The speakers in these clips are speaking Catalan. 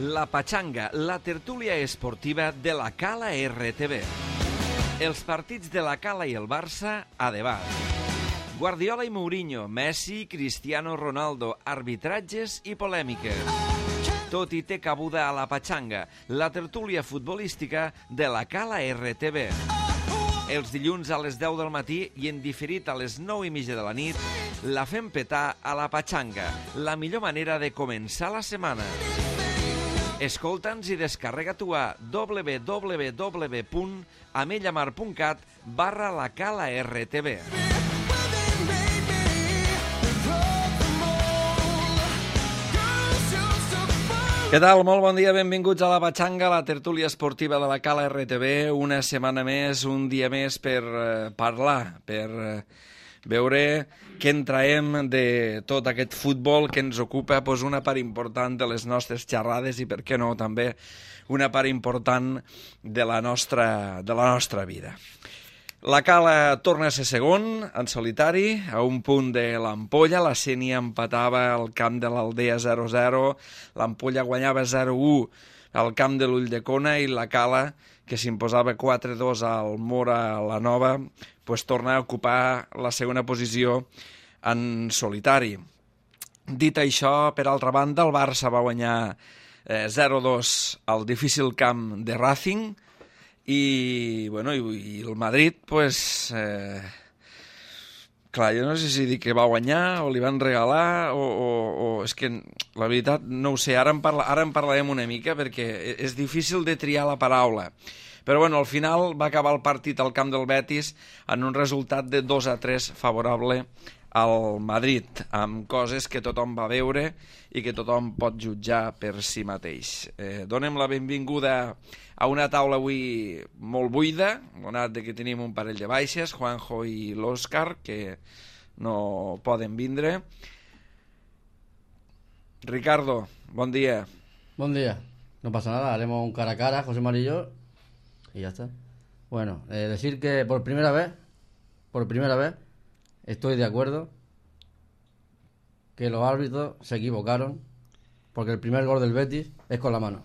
La Pachanga, la tertúlia esportiva de la Cala RTV. Els partits de la Cala i el Barça a debat. Guardiola i Mourinho, Messi, Cristiano Ronaldo, arbitratges i polèmiques. Tot hi té cabuda a la Pachanga, la tertúlia futbolística de la Cala RTV. Els dilluns a les 10 del matí i en diferit a les 9:30 de la nit, la fem petar a la Pachanga, la millor manera de començar la setmana. Escolta'ns i descarrega-t'ho a www.amellamar.cat/lacala-rtv. Què tal? Molt bon dia, benvinguts a la Pachanga, la tertúlia esportiva de la Cala RTV. Una setmana més, un dia més per parlar, per veure què en traiem de tot aquest futbol que ens ocupa, una part important de les nostres xerrades i, per què no, també una part important de la nostra vida. La Cala torna a ser segon, en solitari, a un punt de l'Ampolla. La Sénia empatava al camp de l'Aldea 0-0, l'Ampolla guanyava 0-1 al camp de l'Ulldecona i la Cala, que s'imposava 4-2 al Mora la Nova, torna a ocupar la segona posició en solitari. Dit això, per altra banda, el Barça va guanyar 0-2 al difícil camp de Racing i el Madrid, clar, jo no sé si dir que va guanyar o li van regalar o és que la veritat no ho sé, ara en parlarem una mica perquè és difícil de triar la paraula. Però al final va acabar el partit al camp del Betis en un resultat de 2-3 favorable al Madrid, amb coses que tothom va veure i que tothom pot jutjar per si mateix. Donem la benvinguda a una taula avui molt buida, donat que tenim un parell de baixes, Juanjo i l'Òscar, que no poden vindre. Ricardo, bon dia. Bon día. No pasa nada, haremos un cara a cara, José Mari y yo, y ya está. Bueno, decir que por primera vez, estoy de acuerdo que los árbitros se equivocaron porque el primer gol del Betis es con la mano.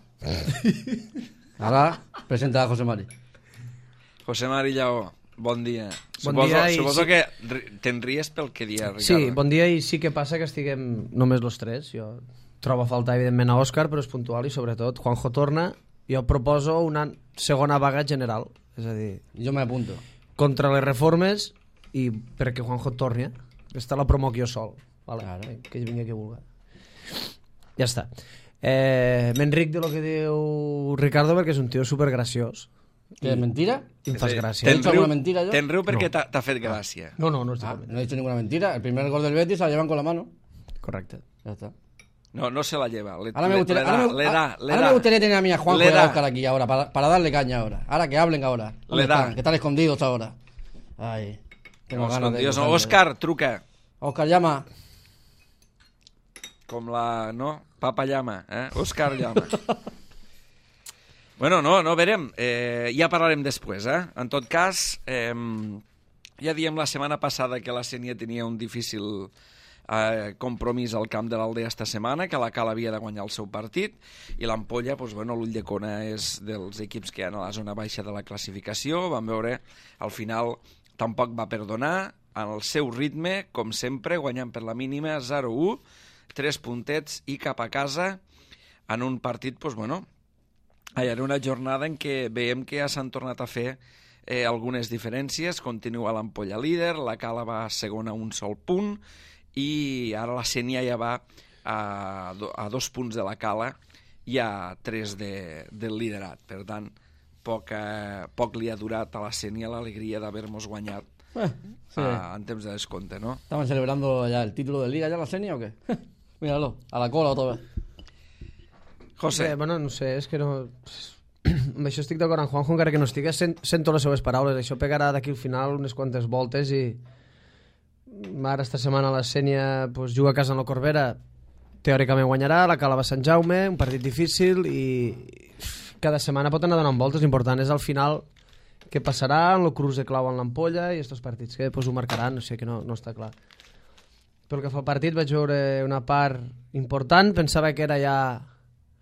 Ahora presenta a José Mari. José Mari Lleó, bon dia. Suposo que te'n ries pel que dia, Ricardo. Sí, bon dia, i sí que passa que estiguem només los tres. Jo trobo a faltar, evidentment, a Òscar, però és puntual i, sobretot, Juanjo torna. Jo proposo una segona vaga general, és a dir... Jo m'apunto. Contra les reformes i perquè Juanjo torni. Està la promoc jo sol. Vale? Claro. Que vingui qui vulgui. Ja està. M'enric de lo que diu Ricardo perquè és un tio supergraciós. ¿Qué es mentira? I em fas gràcia. ¿He dicho alguna mentira yo? Te'n riu perquè t'ha fet gràcia. No No he dicho ninguna mentira. El primer gol del Betis se la llevan con la mano. Correcte. Ya está. No se la lleva. Ahora me gustaría tener a mí a Juanjo y a Óscar aquí ahora, para darle caña ahora. Ahora que hablen ahora. Que están escondidos ahora. Ay, tengo ganas de... Òscar, truca. Óscar, llama. Com la... No? Papa llama, Òscar llama. No, verem. Ja parlarem després, En tot cas, ja diem la setmana passada que la Sénia tenia un difícil compromís al camp de l'Aldea esta setmana, que la Cala havia de guanyar el seu partit, i l'Ampolla, l'Ulldecona és dels equips que hi ha a la zona baixa de la classificació. Vam veure, al final tampoc va perdonar, en el seu ritme, com sempre, guanyant per la mínima 0-1, 3 puntets i cap a casa en un partit, en una jornada en què veiem que ja s'han tornat a fer algunes diferències. Continua l'Ampolla líder, la Cala va segona a un sol punt, i ara la Sénia ja va a 2 punts de la Cala i a 3 del liderat. Per tant, poc li ha durat a la Sénia l'alegria d'haver-nos guanyat en temps de descompte, ¿no? ¿Estaban celebrando ya el título de Liga ya la Sénia o qué? Míralo, a la cola otra vez. José. No sé, és que no... Amb això estic d'acord amb Juanjo, encara que no estigués, sento les seves paraules. Això pegarà d'aquí al final unes quantes voltes i... Ara esta setmana la Sénia juga a casa en la Corbera, teòricament guanyarà, la Cala va a Sant Jaume, un partit difícil i cada setmana pot anar donant voltes. L'important és al final què passarà en el cruç de clau en l'Ampolla i estos partits que ho marcaran, no sé, que no està clar. Pel que fa al partit vaig veure una part important, pensava que era ja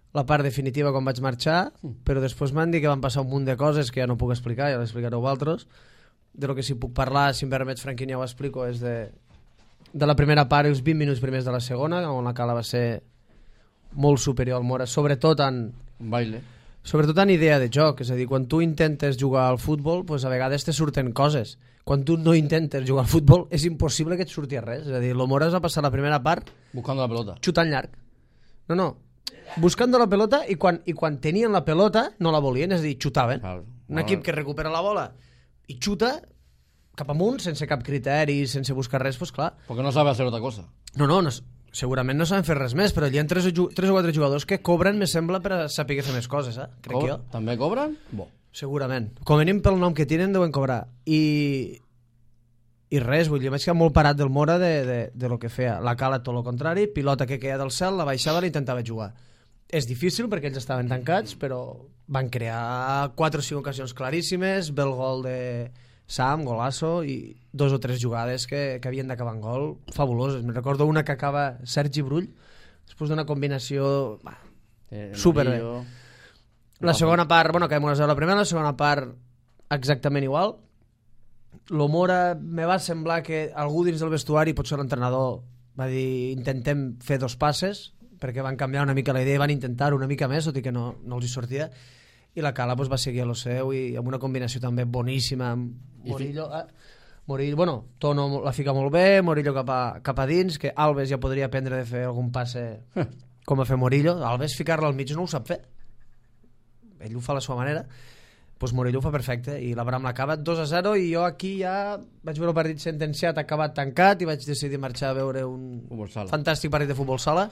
la part definitiva quan vaig marxar, però després m'han dit que van passar un munt de coses que ja no puc explicar, ja l'explicareu vosaltres. De lo que sí puc parlar, si em permets, Franquín, ja ho explico, és de la primera part i els 20 minuts primers de la segona, on la Cala va ser molt superior al Mora, sobretot en baile, sobretot en idea de joc. És a dir, quan tu intentes jugar al futbol, pues a vegades te surten coses. Quan tu no intentes jugar al futbol és impossible que et surti res. És a dir, el Mora es va passar la primera part buscando la pelota, xutant llarg. No, buscando la pelota, i quan tenien la pelota no la volien, és a dir, xutaven. Un equip que recupera la bola i xuta cap amunt, sense cap criteri, sense buscar res, pues clar. Porque no sabe hacer otra cosa. No, segurament no saben fer res més, però hi ha 3 o 4 jugadors que cobren, me sembla, per a saber fer més coses, crec jo. També cobren? Bo. Segurament. Com a mínim pel nom que tenen deuen cobrar. I res, vull dir, vaig quedar molt parat del Mora de lo que feia. La Cala tot el contrari, pilota que queia del cel, la baixava i intentava jugar. És difícil perquè ells estaven tancats, però van crear 4 o 5 ocasions claríssimes, ve el gol de Sam, golazo, i 2 o 3 jugades que havien d'acabar en gol fabuloses. Me recordo una que acaba Sergi Brull, després d'una combinació superbé. La segona part, bueno, acabem 1-0 la primera, la segona part exactament igual. Lo Mora me va semblar que algú dins del vestuari, potser l'entrenador, va dir intentem fer 2 passes, perquè van canviar una mica la idea i van intentar una mica més, tot i que no els hi sortia, i la Cala va seguir a lo seu i amb una combinació també boníssima amb Morillo. Morillo, bueno, Tono la fica molt bé, Morillo cap a dins, que Alves ja podria aprendre de fer algun passe com a fer Morillo. Alves ficar-la al mig no ho sap fer, ell ho fa a la seva manera, doncs Morillo ho fa perfecte i l'Abraham l'acaba 2-0 i jo aquí ja vaig veure el partit sentenciat, acabat, tancat, i vaig decidir marxar a veure un fantàstic partit de futbol sala.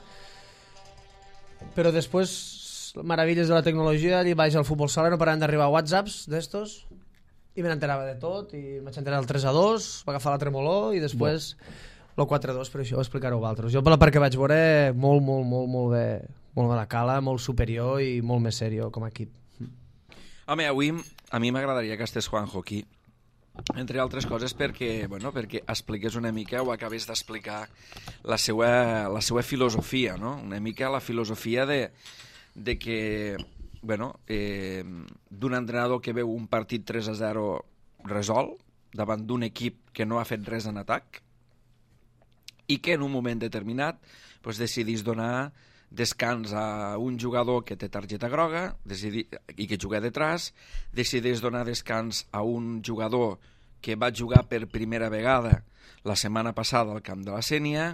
Però després, meravelles de la tecnologia, allà baix al futbol sala no paraven d'arribar whatsapps d'estos i me n'enterava de tot i vaig enterar el 3-2, va agafar la tremolor i després el 4-2, però això ho explicareu vosaltres. Jo per la part que vaig veure molt bé la Cala, molt superior i molt més serio com a equip. Home, avui a mi m'agradaria que estigués Juanjo aquí, entre altres coses perquè expliqués una mica o acabés d'explicar la seva filosofia, no? Una mica la filosofia de que d'un entrenador que veu un partit 3-0 resolt davant d'un equip que no ha fet res en atac i que en un moment determinat decidís donar descans a un jugador que té targeta groga i que juga detrás, decideix donar descans a un jugador que va jugar per primera vegada la setmana passada al camp de la Sénia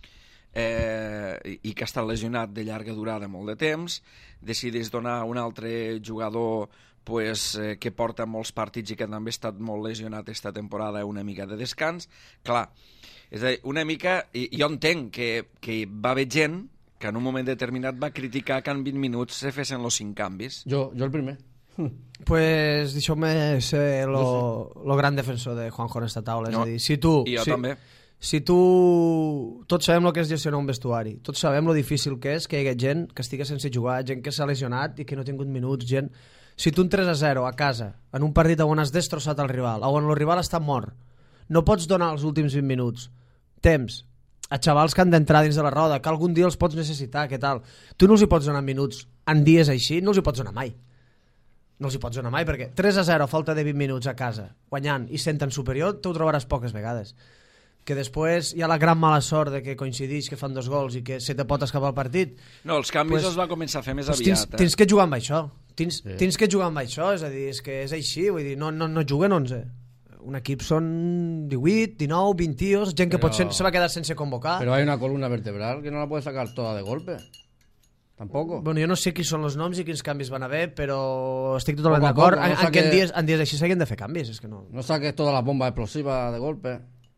i que ha estat lesionat de llarga durada molt de temps, decideix donar a un altre jugador que porta molts partits i que també ha estat molt lesionat aquesta temporada una mica de descans. Clar, és a dir, una mica, jo entenc que va haver gent que en un moment determinat va criticar que en 20 minuts se fessin els 5 canvis. Jo el primer. Pues deixeu-me ser lo gran defensor de Juanjo en esta taula. És a dir, si tu... I jo també. Si tu... Tots sabem el que és gestionar un vestuari. Tots sabem lo difícil que és que hi hagi gent que estigui sense jugar, gent que s'ha lesionat i que no ha tingut minuts, gent... Si tu un 3-0 a casa, en un partit on has destrossat el rival, on el rival està mort, no pots donar els últims 20 minuts temps a xavals que han d'entrar dins de la roda, que algun dia els pots necessitar, què tal? Tu no els hi pots donar minuts en dies així, no els hi pots donar mai. No els hi pots donar mai, perquè 3-0 a falta de 20 minuts a casa, guanyant i sent en superior, tu ho trobaràs poques vegades. Que després hi ha la gran mala sort de que coincideix que fan 2 gols i que se te pot escapar el partit. No, els canvis els va començar a fer més aviat. Tens que jugar amb això. Tens que jugar amb això, és a dir, és que és així, vull dir, no juguen 11. Un equip són 18, 19, 20 tios, gent que potser se va quedar sense convocar. Però hay una columna vertebral que no la puedes sacar toda de golpe. Tampoco. Bueno, jo no sé quins són els noms i quins canvis van haver, però estic totalment d'acord en que en dies així s'hagin de fer canvis. És que no saques toda la bomba explosiva de golpe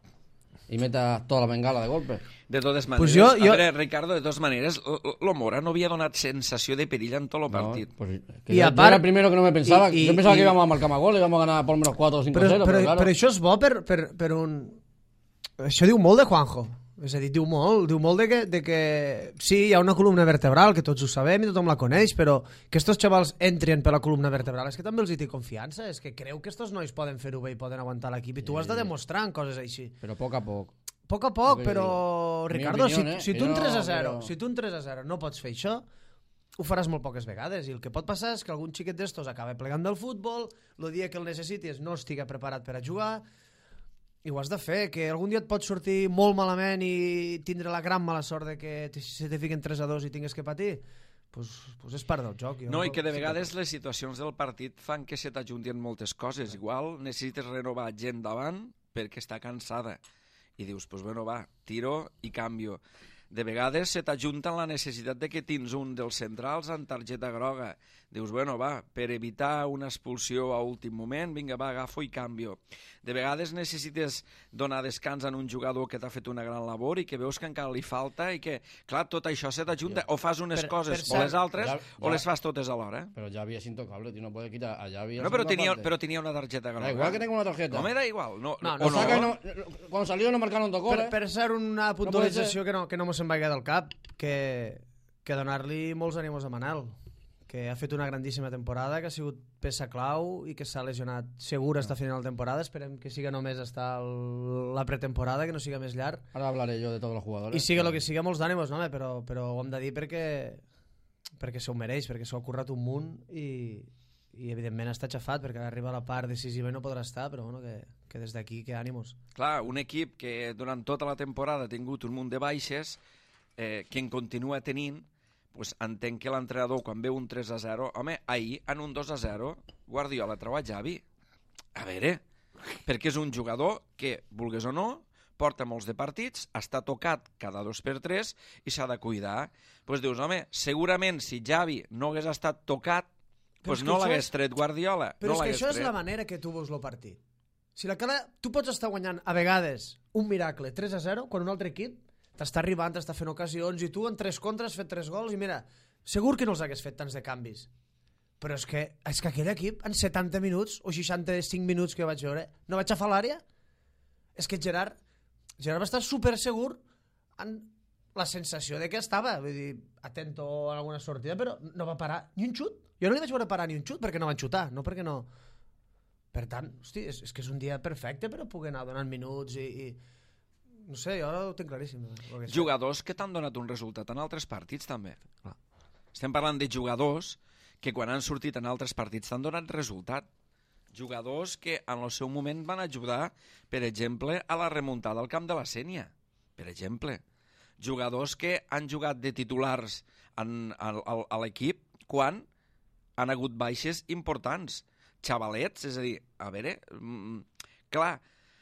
y metas toda la bengala de golpe. De totes maneres, pues a veure, Ricardo, de totes maneres, lo Mora no havia donat sensació de perill en tot el partit. No, pues, yo era el primero que no me pensaba. Yo pensaba que íbamos a marcar más goles, íbamos a ganar por menos 4 o 5-0. Però això és bo per un... Això diu molt de Juanjo. És a dir, diu molt de que sí, hi ha una columna vertebral, que tots ho sabem i tothom la coneix, però que estos xavals entren per la columna vertebral és que també els hi té confiança, és que creu que estos nois poden fer-ho bé i poden aguantar l'equip i tu has de demostrar en coses així. Però a poc a poc. Poc a poc, però Ricardo, si tu un 3-0 no pots fer això, ho faràs molt poques vegades, i el que pot passar és que algun xiquet d'estos acaba plegant del futbol, el dia que el necessitis no estigui preparat per a jugar, i ho has de fer, que algun dia et pot sortir molt malament i tindre la gran mala sort de que se te fiquen 3-2 i tingues que patir, pues és part del joc. No, i que de vegades les situacions del partit fan que se t'ajuntien moltes coses. Igual necessites renovar gent davant perquè està cansada. I dius, pues bueno, va, tiro i canvio. De vegades se t'ajunta la necessitat de que tens un dels centrals en targeta groga. Dius, bueno, va, per evitar una expulsió a últim moment, vinga, va, agafo i canvio. De vegades necessites donar descans a un jugador que t'ha fet una gran labor i que veus que encara li falta i que, clar, tot això se t'ajunta. O fas unes coses o les altres o les fas totes alhora. Però Xavi és intocable, tío, no puede quitar a Xavi. No, però tenia una targeta groga. Da igual que tenga una tarjeta. No me da igual. Cuando salió no marcaron dos goles. Per ser una puntualització que no mos se'n vagi del cap, que donar-li molts ànims a Manel, que ha fet una grandíssima temporada, que ha sigut peça clau i que s'ha lesionat segur hasta final de temporada. Esperem que siga només hasta la pretemporada, que no siga més llarg. Ahora hablaré yo de todos los jugadores. I siga lo que siga, molts d'ànims, no? Però ho hem de dir perquè se ho mereix, perquè s'ho ha currat un munt i evidentment està xafat perquè arriba a la part decisiva i no podrà estar, però bueno, que des d'aquí que ànimos. Clar, un equip que durant tota la temporada ha tingut un munt de baixes, que en continua tenint, pues entenc que l'entrenador, quan veu un 3-0, home, ahir, en un 2-0, Guardiola treu a Xavi. A veure, perquè és un jugador que, vulgues o no, porta molts de partits, està tocat cada 2x3 i s'ha de cuidar. Pues dius, home, segurament si Xavi no hagués estat tocat, pues no l'hagués tret Guardiola. Però és que això és la manera que tu veus el partit. Si tu pots estar guanyant a vegades un miracle 3-0 quan un altre equip t'està arribant, t'està fent ocasions i tu en 3 contres has fet 3 gols i mira, segur que no els hagués fet tants de canvis, però és que aquell equip en 70 minuts o 65 minuts que vaig veure no vaig agafar l'àrea. És que Gerard va estar super segur en la sensació de que estava, vull dir, atento a alguna sortida, però no va parar ni un xut. Jo no li vaig veure parar ni un xut perquè no van xutar, no perquè no. Per tant, hosti, és que és un dia perfecte per a poder anar donant minuts i no sé, jo ara ho tinc claríssim. Jugadors que t'han donat un resultat en altres partits, també. Estem parlant de jugadors que quan han sortit en altres partits t'han donat resultat. Jugadors que en el seu moment van ajudar, per exemple, a la remuntada al camp de la Sénia. Per exemple. Jugadors que han jugat de titulars a l'equip quan han hagut baixes importants. Xavalets, és a dir, a veure, clar,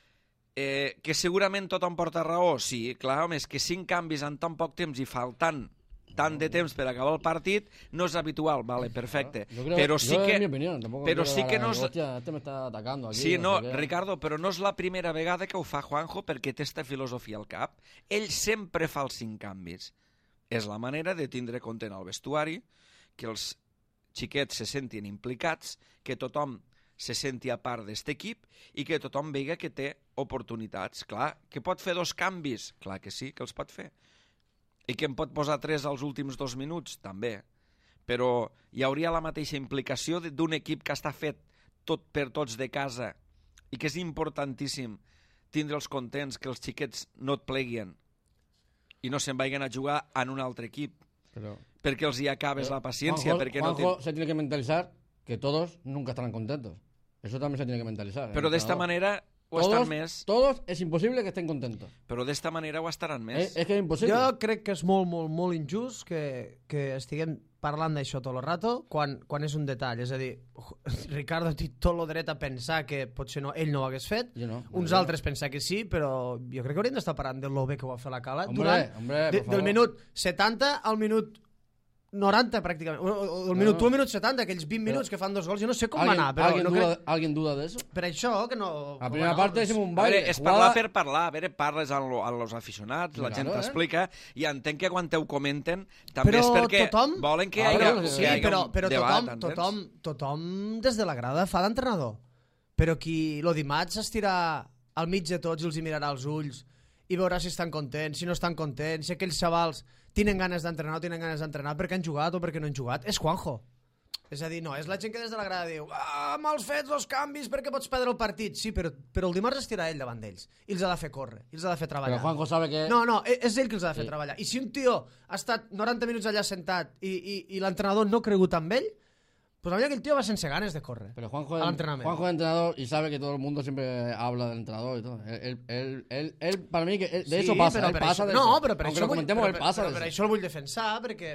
que segurament tothom porta raó, sí, clar, home, és que 5 canvis en tan poc temps i faltant tant de temps per acabar el partit no és habitual, vale, perfecte. Però sí que... Però sí que no és... Este me está atacando aquí. Sí, no, Ricardo, però no és la primera vegada que ho fa Juanjo perquè té esta filosofia al cap. Ell sempre fa els 5 canvis. És la manera de tindre content al vestuari, que els xiquets se sentin implicats, que tothom se senti a part d'aquest equip i que tothom veiga que té oportunitats. Clar, que pot fer 2 canvis? Clar que sí, que els pot fer. I que en pot posar 3 als últims 2 minuts? També. Però hi hauria la mateixa implicació d'un equip que està fet tot per tots de casa i que és importantíssim tindre'ls contents, que els xiquets no et pleguin i no se'n vagin a jugar en un altre equip. Perquè els hi acabes la paciència. Juanjo se tiene que mentalizar que todos nunca estarán contentos. Eso también se tiene que mentalizar. Però d'esta manera ho estan més. Todos es imposible que estén contentos. Però d'esta manera ho estaran més. És que és impossible. Jo crec que és molt, molt, molt injust que estiguem parlant d'això tot el rato quan és un detall. És a dir, Ricardo té tot el dret a pensar que potser ell no ho hagués fet, uns altres pensar que sí, però jo crec que hauríem d'estar parlant de lo bé que ho va fer la Cala del minut 70 al minut 90 pràcticament, o el minut 1 al minut 70, aquells 20 minuts que fan 2 gols, jo no sé com va anar. ¿Alguien duda de eso? Per això que no... La primera parte és un baile. És parlar per parlar, a veure, parles amb els aficionats, la gent t'explica, i entenc que quan te ho comenten també és perquè volen que hi hagi un debat. Tothom des de la grada fa d'entrenador, però qui lo dimarts estirà al mig de tots i els hi mirarà als ulls i veurà si estan contents, si no estan contents, si aquells xavals tenen ganes d'entrenar o tenen ganes d'entrenar perquè han jugat o perquè no han jugat. És Juanjo. És a dir, no, és la gent que des de la grada diu mals fets els canvis perquè pots perdre el partit. Sí, però el dimarts es tira ell davant d'ells. I els ha de fer córrer, i els ha de fer treballar. Però Juanjo sabe que... No, és ell que els ha de fer treballar. I si un tio ha estat 90 minuts allà sentat i l'entrenador no ha cregut en ell, pues a mí aquel tío va sense ganes de córrer. Pero Juanjo es entrenador y sabe que todo el mundo siempre habla del entrenador y todo. Él para mí, que de eso pasa, él pasa de eso. No, però per això él pasa de eso. Per això el vull defensar, perquè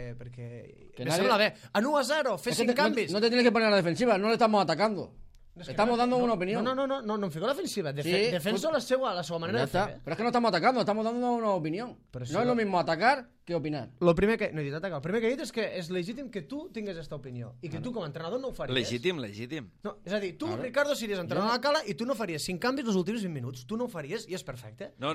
me sembla bé. A 1-0, fes 5 canvis. No te tienes que poner a la defensiva, no le estamos atacando. Estamos dando una opinión. No em fico a la defensiva. Defenso la seva manera de fer. Pero es que no estamos atacando, estamos dando una opinión. No es lo mismo atacar que opinar. No he dit atacar. El primer que he dit és que és legítim que tu tingues aquesta opinió i que tu com a entrenador no ho faries. Legítim. No, és a dir, tu, Ricardo, series entrenador a la Cala i tu no faries 5 canvis els últims 20 minuts. Tu no ho faries i és perfecte. No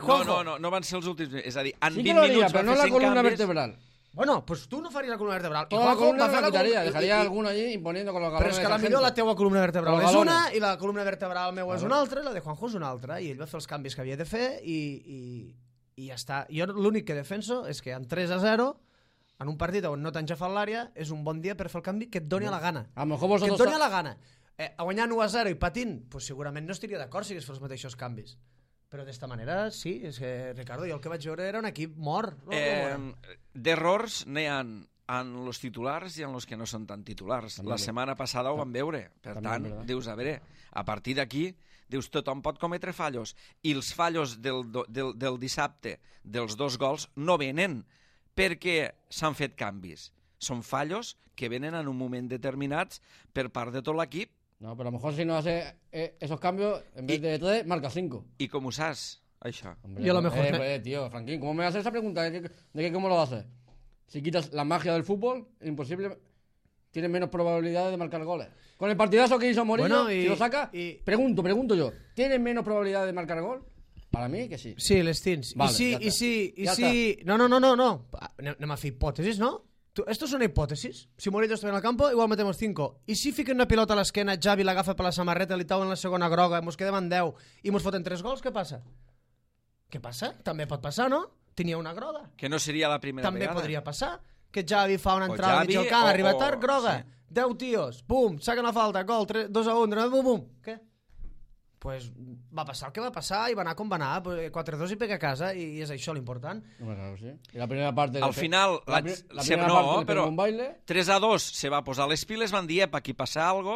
van ser els últims... És a dir, en 20 minuts però no la columna vertebral. Bueno, pues tú no faries la columna vertebral. Toda la columna la quitaría, dejaría alguno allí imponiendo con los galones. Però és que potser la teua columna vertebral és una i la columna vertebral meu és una altra i la de Juanjo és una altra. I ell va fer els canvis que havia de fer i ja està. Jo l'únic que defenso és que en 3-0, en un partit on no t'han xafat l'àrea, és un bon dia per fer el canvi que et doni a la gana. Que et doni a la gana. A guanyar 1-0 i patint, pues segurament no estaria d'acord si hagués fet els mateixos canvis. Però d'esta manera, sí, és que, Ricardo, jo el que vaig veure era un equip mort. D'errors n'hi ha en els titulars i en els que no són tan titulars. La setmana passada ho vam veure. Per tant, dius, a veure, a partir d'aquí, dius, tothom pot cometre fallos. I els fallos del dissabte dels 2 gols no venen perquè s'han fet canvis. Són fallos que venen en un moment determinats per part de tot l'equip. No, pero a lo mejor si no hace esos cambios, en vez de 3, marca 5. ¿Y cómo sabes? Això. Hombre, y a lo mejor... tío, Franquín, ¿cómo me haces esa pregunta? ¿De que cómo lo haces? Si quitas la magia del fútbol, imposible... Tienes menos probabilidades de marcar goles. Con el partidazo que hizo Morillo, si lo saca, pregunto yo, ¿tienes menos probabilidades de marcar gol? Para mí que sí. Sí, les tens. Vale, I si... No. Anem a fer hipòtesis, no? Esto es una hipótesis. Si Morillo está en el campo, igual metemos 5. I si fiquen una pilota a l'esquena, Xavi l'agafa per la samarreta, li tauen la segona groga, mos quedem en 10 i mos foten 3 gols, què passa? Què passa? També pot passar, no? Tenia una groga. Que no seria la primera també vegada. També podria passar. Que Xavi fa una entrada al mig del camp, arriba tard, groga. Sí. 10 tios, pum, saquen la falta, gol, 2-1, bum. Què? Pues va passar el que va passar i va anar com va anar, 4-2 i pega a casa i és això l'important. Claro, sí. I la primera part... Al final, la primera part però 3-2 se va posar les piles, van dir, aquí passa algo,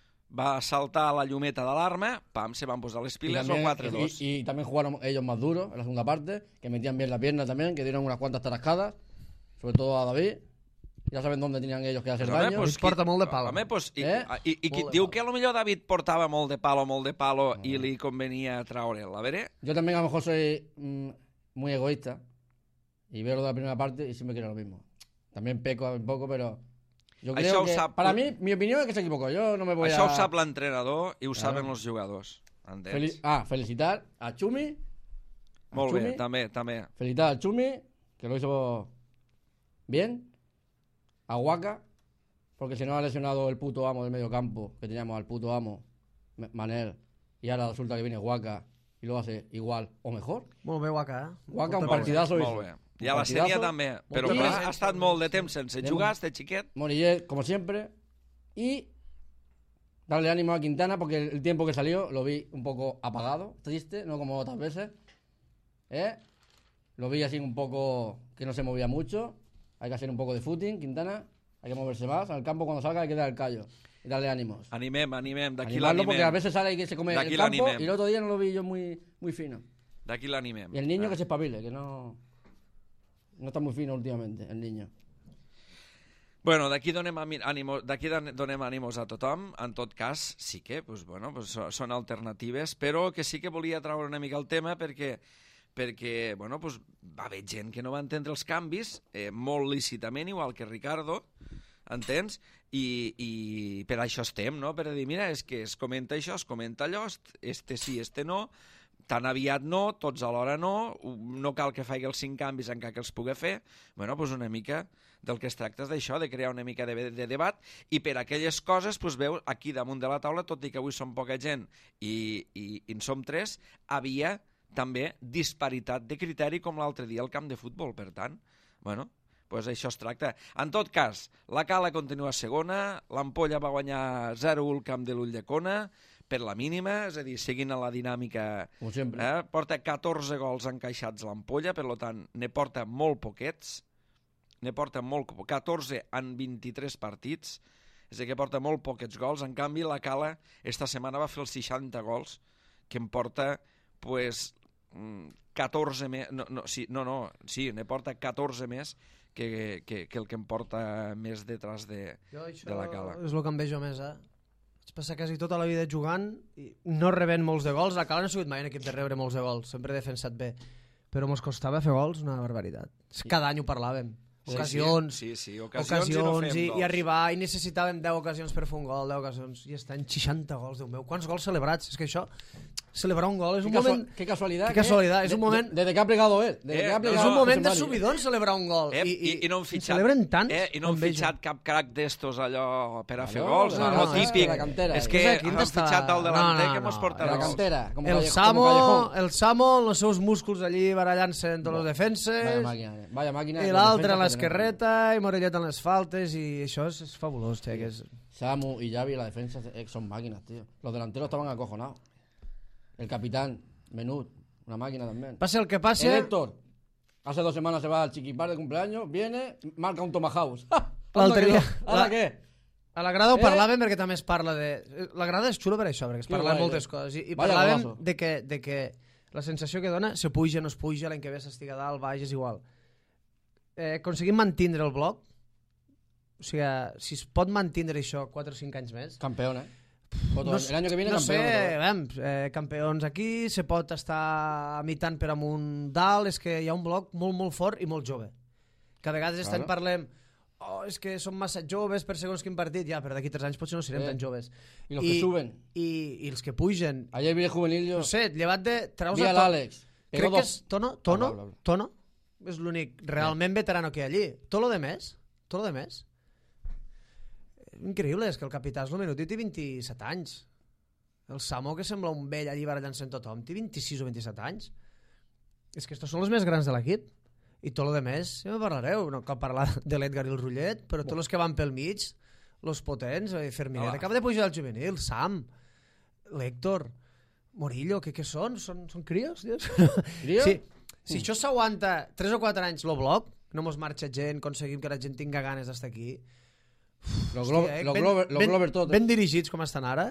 va saltar la llumeta d'alarma, pam, se van posar les piles, o 4-2. Y también jugaron ellos más duro en la segunda parte, que metían bien la pierna también, que dieron unas cuantas tarascadas, sobre todo a David. Ja saben dónde tenían ellos que hacer daño. Pues porta molt de palo. Pues, I qui diu que a lo millor David portava molt de palo i li convenia traure'l. A veure... Yo también a lo mejor soy muy egoísta y veo lo de la primera parte y siempre quiero lo mismo. También peco un poco, pero... Yo creo que, para mí, mi opinión es que se equivocó. Yo no me voy Això ho sap l'entrenador i ho saben els jugadors. Felicitar a Chumi. Molt bé, també. Felicitar a Chumi, que lo hizo bien. A Waka, porque se nos ha lesionado el puto amo del medio campo, que teníamos al puto amo, Manel, y ahora resulta que viene Waka y lo hace igual o mejor. Molt bé, Waka, Waka, un partidazo hizo. Molt bé. I a la Sènia també, però ha estat molt de temps sense jugar, este xiquet. Morillet, como siempre, y darle ánimo a Quintana, porque el tiempo que salió lo vi un poco apagado, triste, no como otras veces. Lo vi así un poco que no se movía mucho. Hay que hacer un poco de footing, Quintana. Hay que moverse más. En el campo, cuando salga, hay que dar el callo y darle ánimos. Animem. D'aquí l'animem. Porque a veces sale y que se come el campo y el otro día no lo vi yo muy fino. D'aquí l'animem. Y el niño que se espabile, que no está muy fino últimamente, el niño. Bueno, d'aquí donem ànimos a tothom. En tot cas, sí que són alternatives, però que sí que volia treure una mica el tema perquè va haver gent que no va entendre els canvis molt lícitament, igual que Ricardo, entens? I per això estem, no? Per dir, mira, és que es comenta això, es comenta allò, este sí, este no, tan aviat no, tots alhora no cal que faci els 5 canvis encara que els pugui fer. Una mica del que es tracta és d'això, de crear una mica de debat, i per aquelles coses, veus, aquí damunt de la taula, tot i que avui som poca gent i en som 3, havia també disparitat de criteri com l'altre dia al camp de futbol. Per tant, Pues això es tracta. En tot cas, la Cala continua segona, l'Ampolla va guanyar 0-1 al camp de l'Ulldecona, per la mínima, és a dir, seguint la dinàmica. Com sempre. Porta 14 gols encaixats l'Ampolla, per tant, ne porta molt poquets, 14 en 23 partits, és a dir, que porta molt poquets gols. En canvi, la Cala esta setmana va fer els 60 gols, que em porta, pues, 14 més... ne porta 14 més que el que em porta més detrás de la Cala. És el que em vejo més, Vaig passar quasi tota la vida jugant i no rebent molts de gols. La Cala no ha sigut mai un equip de rebre molts de gols, sempre he defensat bé, però mos costava fer gols una barbaritat. Cada any ho parlàvem. Ocasions, ocasions i arribar, i necessitàvem 10 ocasions per fer un gol, 10 ocasions, i estan 60 gols, Déu meu. Quants gols celebrats? És que això, celebrar un gol és un moment... Qué casualidad. Qué casualidad, és un moment... Desde que ha plegado él. És un moment de subidón celebrar un gol. I no han fitxat... Celebren tants. I no han fitxat cap crac d'estos allò per a fer gols. No, típic. És que han fitxat el delanter que mos porta la cantera. El Samo, els seus músculs allí barallant-se entre les defenses. Vaya màquina. I l'altre a l'esquerreta, i Morellet en les faltes, i això és fabulós, tío. Samu y Xavi, la defensa son máquinas, tío. Los delanteros estaban acojonados. El capitán, Menut, una máquina también. Pase el que pase... El Héctor, hace 2 semanas se va al chiquipar de cumpleaños, viene, marca un Tomahawk. L'altre dia... Ara què? A la grada ho parlàvem perquè també es parla de... La grada és xulo per això, perquè es parla de moltes coses. I parlàvem de que la sensació que dona, se puja, no es puja, l'any que ve s'estiga dalt, baix, és igual. Aconseguim mantindre el bloc, o sigui, si es pot mantindre això 4 o 5 anys més... Campeón, el año que viene no campeón. Campeons aquí, se pot estar mitant per amunt dalt, és que hi ha un bloc molt, molt fort i molt jove. Que a vegades estem parlem, és que són massa joves per segons quin partit, ja, però d'aquí 3 anys potser no serem tan joves. I els que suben. I els que pugen. Ayer vi el juvenil, no sé, llevat de... Vi a l'Àlex. Crec que és Tono, és l'únic realment veterano que hi ha allí. Tot lo de més, increïble, és que el capità és el Menuti té 27 anys. El Samo, que sembla un vell allí barallant-se amb tothom, té 26 o 27 anys. És que estos són els més grans de l'equip. I tot el més, ja me parlareu, no cal parlar de l'Edgar i el Rullet, però tots els que van pel mig, els potents, Ferminet acaba de pujar al juvenil, Sam, l'Héctor, Morillo, què són? Són crios? Crios? Sí. Si això s'aguanta 3 o 4 anys el bloc, no mos marxa gent, aconseguim que la gent tinga ganes d'estar aquí. Los Glover tot. Ben dirigits com estan ara.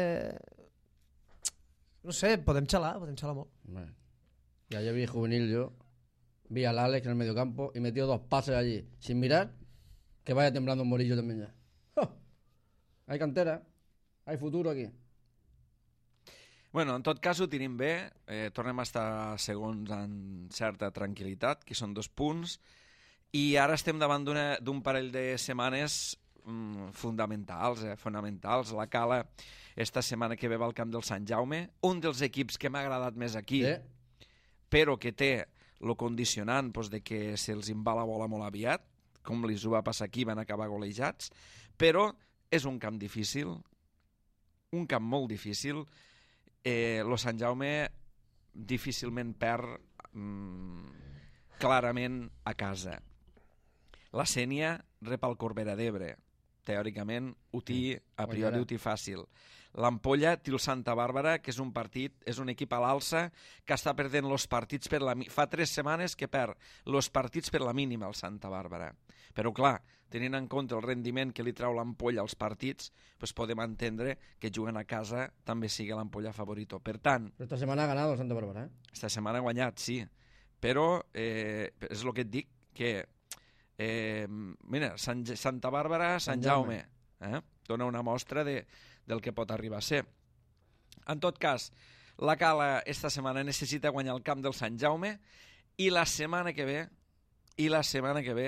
No sé, podem xalar molt. Ya vi juvenil yo, vi al Alex en el mediocampo y metió 2 pases allí, sin mirar, que vaya temblando un Morillo también ya. Hay cantera, hay futuro aquí. Bueno, en tot cas ho tenim bé, tornem a estar segons en certa tranquil·litat, que són 2 punts, i ara estem davant d'un parell de setmanes fonamentals. La Cala esta setmana que ve va al camp del Sant Jaume, un dels equips que m'ha agradat més aquí, però que té el condicionant de que se'ls va la bola molt aviat, com li ho va passar aquí, van acabar golejats, però és un camp difícil, un camp molt difícil. El Sant Jaume difícilment perd clarament a casa. La Sénia rep el Corbera d'Ebre, teòricament a priori ho té fàcil. L'Ampolla té el Santa Bàrbara, que és un equip a l'alça que està perdent els partits fa 3 setmanes que perd els partits per la mínima el Santa Bàrbara. Però clar, tenint en compte el rendiment que li trau l'Ampolla als partits, podem entendre que juguen a casa també sigui l'Ampolla favorito. Per tant... Però esta setmana ha ganat el Santa Bàrbara, Esta setmana ha guanyat, sí. Però és el que et dic, que mira, Santa Bàrbara, Sant Jaume, dona una mostra del que pot arribar a ser. En tot cas, la Cala esta setmana necessita guanyar el camp del Sant Jaume i la setmana que ve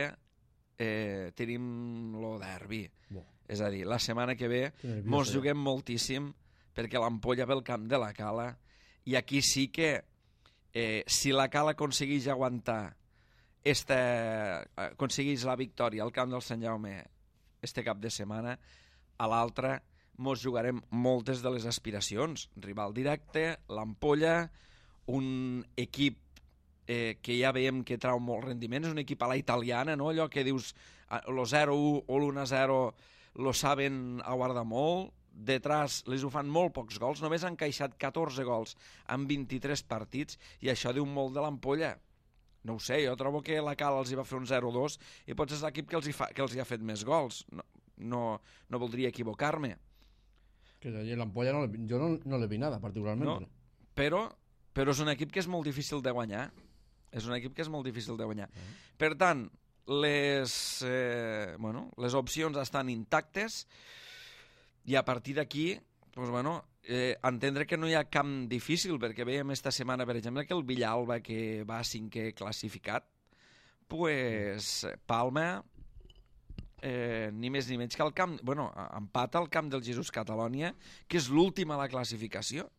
tenim lo derbi. És a dir, la setmana que ve mos juguem moltíssim perquè l'Ampolla ve al camp de la Cala i aquí sí que si la Cala aconsegueix aguantar aconsegueix la victòria al camp del Sant Jaume este cap de setmana, a l'altre mos jugarem moltes de les aspiracions. Rival directe, l'Ampolla, un equip que ja veiem que trau molt rendiment, és un equip a la italiana, no? Allò que dius, lo 0-1 o l'1-0 lo saben aguardar molt, detrás les ho fan molt pocs gols, només han encaixat 14 gols en 23 partits, i això diu molt de l'Ampolla. No ho sé, jo trobo que la Cala els hi va fer un 0-2 i potser és l'equip que els hi ha fet més gols. No voldria equivocar-me. Que l'Ampolla jo no l'he vist nada, particularment. No, però és un equip que és molt difícil de guanyar. Per tant, les opcions estan intactes, i a partir d'aquí, entendre que no hi ha camp difícil, perquè veiem esta setmana, per exemple, que el Villalba, que va 5è classificat, Palma, ni més ni menys que el camp, empata al camp del Jesús Catalònia, que és l'últim a la classificació.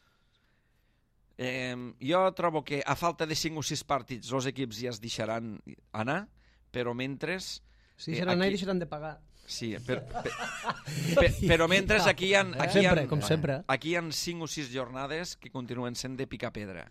Jo trobo que a falta de 5 o 6 partits els equips ja es deixaran anar, però mentre... Sí, deixaran anar i deixaran de pagar. Sí, però mentre aquí hi ha... Com sempre. Aquí hi ha 5 o 6 jornades que continuen sent de picar pedra.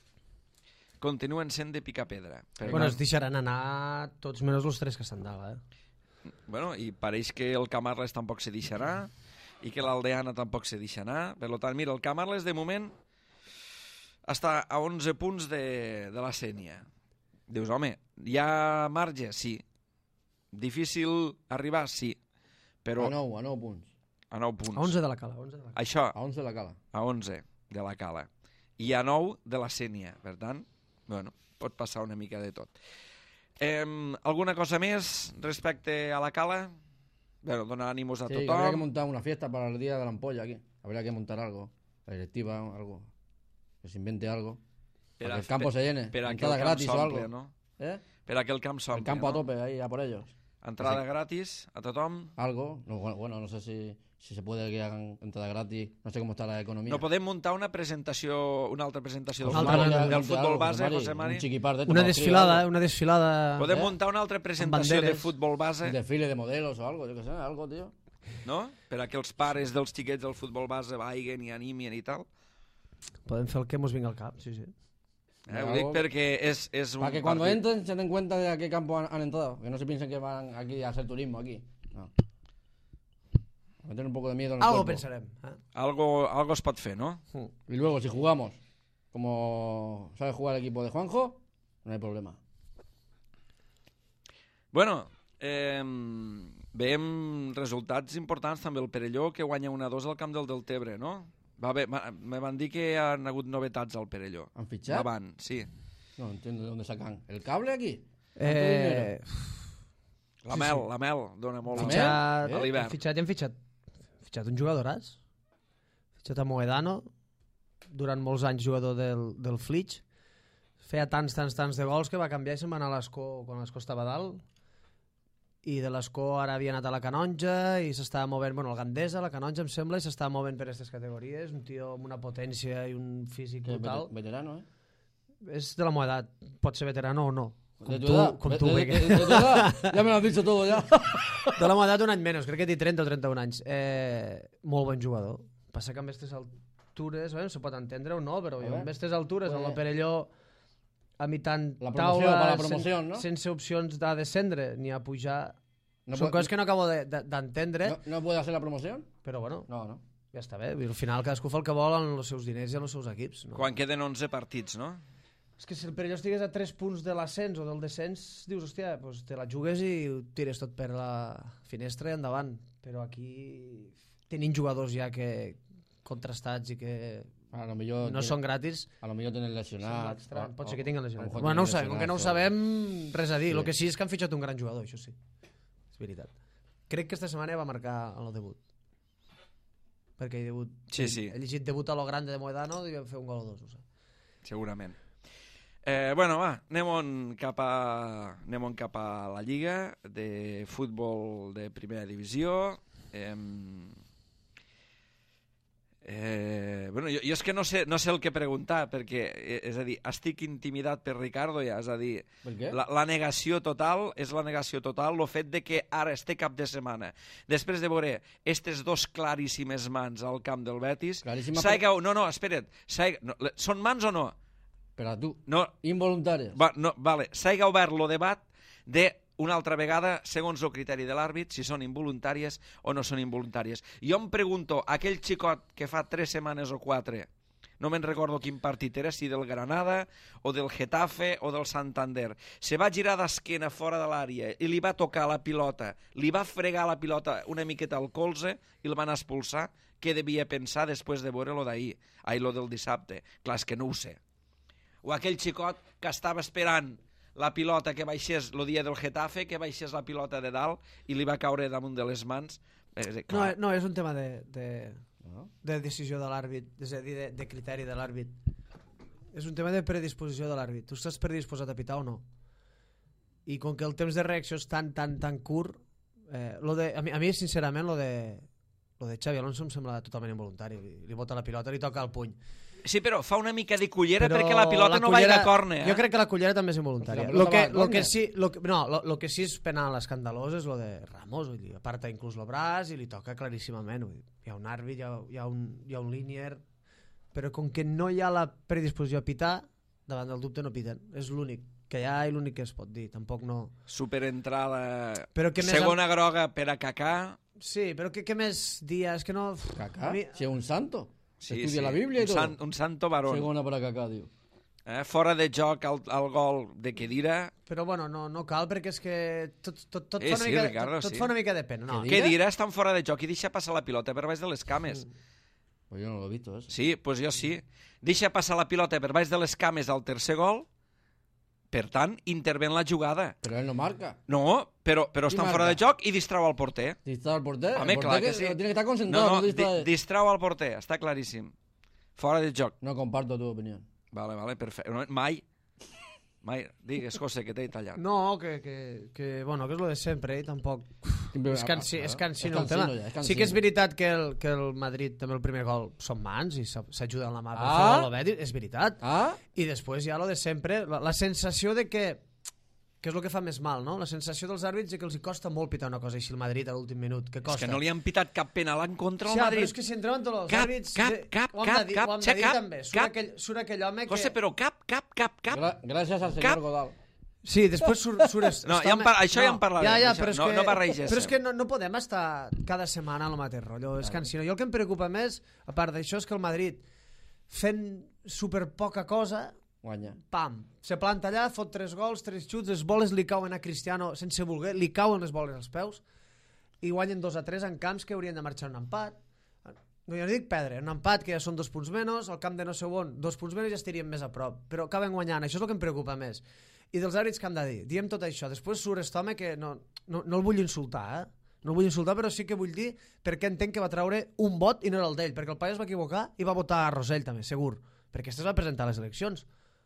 Es deixaran anar tots menys els 3 que estan dalt, I pareix que el Camarles tampoc se deixarà, i que l'Aldeana tampoc se deixa anar. Per tant, mira, el Camarles de moment està a 11 punts de la Sénia. Dius, home, hi ha marge? Sí. Difícil arribar? Sí. Però... A 9 punts. A 9 punts. A 11 de la Cala. Això. A 11 de la Cala. A 11 de la Cala. I a 9 de la Sénia. Per tant, pot passar una mica de tot. Alguna cosa més respecte a la Cala? Donar ànimos a tothom. Sí, habría que montar una fiesta para el día de la ampolla aquí. Habría que montar algo. La directiva, algo. Que se invente algo. Para que el campo se llene. Entrada gratis o algo. ¿No? Para que el campo s'ompli. El campo a tope, ahí, a por ellos. Entrada gratis a tothom. Algo. No sé si se puede que hagan entrada gratis. No sé cómo está la economía. No podem muntar una altra presentació del futbol base, José Mari? Una desfilada. Podem muntar una altra presentació de futbol base? Un desfile de modelos o algo, yo que sé, algo, tío. No? Per a que els pares dels xiquets del futbol base vaiguen i animien i tal? Podem fer el que mos vingui al cap, sí. Ho dic perquè és un para que cuando entren se den cuenta de a qué campo han entrado, que no se piensen que van aquí a hacer turismo aquí. No. Meter un poco de miedo en el algo cuerpo. Pensarem. Algo es pot fer, ¿no? Y luego si jugamos como sabe jugar el equipo de Juanjo, no hay problema. Veiem resultats importants també el Perelló, que guanya 1-2 al camp del Deltebre, no? Me van dir que han hagut novetats al Perelló. ¿Han fichado? Sí. No entiendo de dónde sacan. ¿El cable aquí? La Mel dona molt a l'hivern. Han fitxat un jugadoràs. Fitxat a Moedano, durant molts anys jugador del Flitx. Feia tants de gols que va canviar i se'n va anar a l'Escó quan l'Escó estava dalt. I de l'Escó ara havia anat a la Canonja i s'estava movent, el Gandesa, la Canonja em sembla, i s'estava movent per aquestes categories, un tio amb una potència i un físic brutal. Veterano, És de la meva edat, pot ser veterano o no. Com tu, ya me lo has dicho todo ya. De la meva edat un any menys, crec que té 30 o 31 anys. Molt bon jugador. Passa que amb aquestes altures, se pot entendre o no, però amb aquestes altures, amb el Perelló a mitjan taula, sense opcions de descendre ni a pujar. Són coses que no acabo d'entendre. ¿No puede hacer la promoción? Però bueno, no. Ja està bé. Al final cadascú fa el que vol amb els seus diners i amb els seus equips. Quan queden 11 partits, no? És que si el Perelló estigués a 3 punts de l'ascens o del descens, dius, hòstia, te la jugues i ho tires tot per la finestra i endavant. Però aquí tenim jugadors ja que contrastats i que no són gratis. A lo millor tenen lesionats. Pot ser que tinguin lesionats. Bueno, no ho sabem, com que no ho sabem, res a dir. El que sí és que han fitxat un gran jugador, això sí. És veritat. Crec que esta setmana va marcar en el debut. Perquè he llegit debut a lo grande de Moedano i vam fer un gol o 2. Segurament. Anem cap a la Lliga de futbol de primera divisió. Jo és que no sé el que preguntar, perquè, és a dir, estic intimidat per Ricardo ja, és a dir, la negació total és la negació total, el fet de que ara este cap de setmana, després de veure estes dos claríssimes mans al camp del Betis, espera't, són mans o no? Per a tu. No. Involuntàries. Vale, s'ha obert el debat de una altra vegada, segons el criteri de l'àrbit, si són involuntàries o no són involuntàries. Jo em pregunto, aquell xicot que fa 3 setmanes o 4, no me'n recordo quin partit era, si del Granada o del Getafe o del Santander, se va girar d'esquena fora de l'àrea i li va tocar la pilota, li va fregar la pilota una miqueta al colze i el van expulsar, què devia pensar després de veure lo d'ahir, lo del dissabte? Clar, és que no ho sé. O aquell xicot que estava esperant la pilota que baixés el dia del Getafe, que baixés la pilota de dalt i li va caure damunt de les mans. No, és un tema de decisió de l'àrbit, és a dir, de criteri de l'àrbit. És un tema de predisposició de l'àrbit. Tu estàs predisposat a pitar o no? I com que el temps de reacció és tan curt, a mi sincerament, lo de Xavi Alonso em sembla totalment involuntari. Li bota la pilota, li toca el puny. Sí, però fa una mica de cullera perquè la pilota no vagi a córner. Jo crec que la cullera també és involuntària. Lo que sí és penal escandalós és lo de Ramos, vull dir, aparta inclús el braç i li toca claríssimament. Hi ha un àrbit, hi ha un línier, però com que no hi ha la predisposició a pitar, davant del dubte no piten. És l'únic que hi ha i l'únic que es pot dir. Tampoc no... Superentrada, segona groga per a Kaká. Sí, però què més dies? Que no... Kaká? Si és un santo. Sí, estudia la Bíblia i tot. Un santo varón. Segona per a Kaká, diu. Fora de joc el gol de Khedira. Però bueno, no cal perquè és que tot fa una mica de pena. No. Khedira està fora de joc i deixa passar la pilota per baix de les cames. Pues jo no l'he vist, Sí, pues jo sí. Deixa passar la pilota per baix de les cames al tercer gol. Per tant, intervé en la jugada. Però ell no marca. No, però està fora de joc i distrau el porter. Distrau el porter? Home, clar que sí. Tiene que estar concentrado. No, distrau el porter, està claríssim. Fora de joc. No comparto tu opinión. Vale, perfecte. Mai. Digues, José, que t'he tallat. No, que és lo de sempre, tampoc... És cansino el tema. Sí que és veritat que el Madrid, també el primer gol, són mans i s'ajuda en la mà per fer el Betis, és veritat. I després hi ha lo de sempre, la sensació de que és el que fa més mal, no? La sensació dels àrbits és que els hi costa molt pitar una cosa així el Madrid a l'últim minut, que costa. És que no li han pitat cap penal en contra al Madrid. Però és que si entreuen tots els àrbits... Cap. Surt aquell home que... José, però cap. Gràcies al senyor Godal. Sí, després surt... No, això ja en parlarem. No barregis. Però és que no podem estar cada setmana en el mateix rotllo. És cansino. Jo el que em preocupa més, a part d'això, és que el Madrid, fent superpoca cosa... Guanya. Pam, se planta allà, fot 3 gols, 3 xuts, les boles li cauen a Cristiano sense voler, li cauen les boles als peus i guanyen 2-3 en camps que haurien de marxar un empat. No, jo no dic perdre, un empat que ja són 2 punts menys, al camp de no sé on 2 punts menys ja estaríem més a prop, però acaben guanyant, això és el que em preocupa més. I dels àrbits que hem de dir, diem tot això, després surt aquest home que no el vull insultar, no el vull insultar, però sí que vull dir perquè entenc que va treure un vot i no era el d'ell, perquè el paio es va equivocar i va votar a Rosell també, segur, perquè este es va presentar a les eleccions.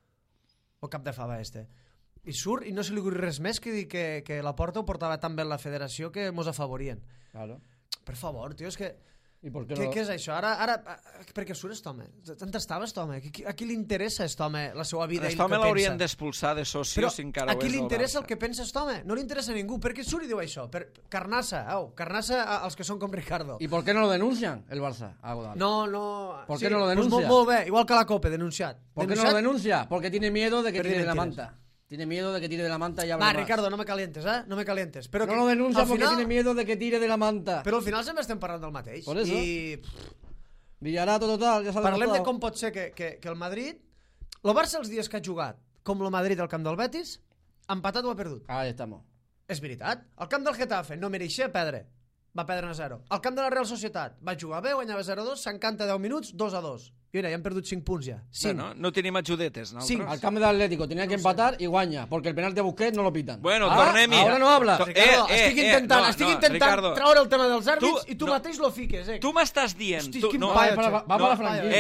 O cap de fava este. I surt i no se li ocorre res més que dir que la Porta ho portava tan bé la federació que mos afavorien. Claro. Per favor, tio, és que... I per què no? Què és això? Ara per què surt aquest home? On estava aquest home? A qui li interessa aquest home, la seva vida i el que pensa? Aquest home l'haurien d'expulsar de soci si encara ho és. A qui li interessa el que pensa aquest home? No li interessa a ningú. Per què surt i diu això? Carnassa als que són com Ricardo. ¿Y por qué no lo denuncian el Barça? No. ¿Por qué no lo denuncia? Pues molt bé, igual que la Copa, denunciat. ¿Por qué no lo denuncia? Porque tiene miedo de que tire de la manta. Tiene miedo de que tire de la manta y hable más. Ricardo, no me calientes, No me calientes. Pero no lo denuncia porque tiene miedo de que tire de la manta. Però al final sempre estem parlant del mateix. Por eso. Villarato total, ja s'ha Parlem de com pot ser que el Madrid... El Barça els dies que ha jugat, com el Madrid al camp del Betis, empatat o ha perdut. Ahí estamos. És veritat. Al camp del Getafe no mereixia perdre. Va perdre 1-0. Al camp de la Real Societat va jugar bé, guanyava 0-2, s'encanta 10 minuts, 2-2. I mira, ja han perdut 5 punts ja. 5. Bueno, no tenim ajudetes, ¿no? 5. Al camp del Atlético tenía que empatar y guanya, porque el penal de Busquets no lo pitan. Bueno, tornem-hi. Ahora no habla. Ricardo, estic intentant treure el tema dels àrbits i tu mateix lo fiques, Tu m'estàs dient... Hosti, quin paio, va per la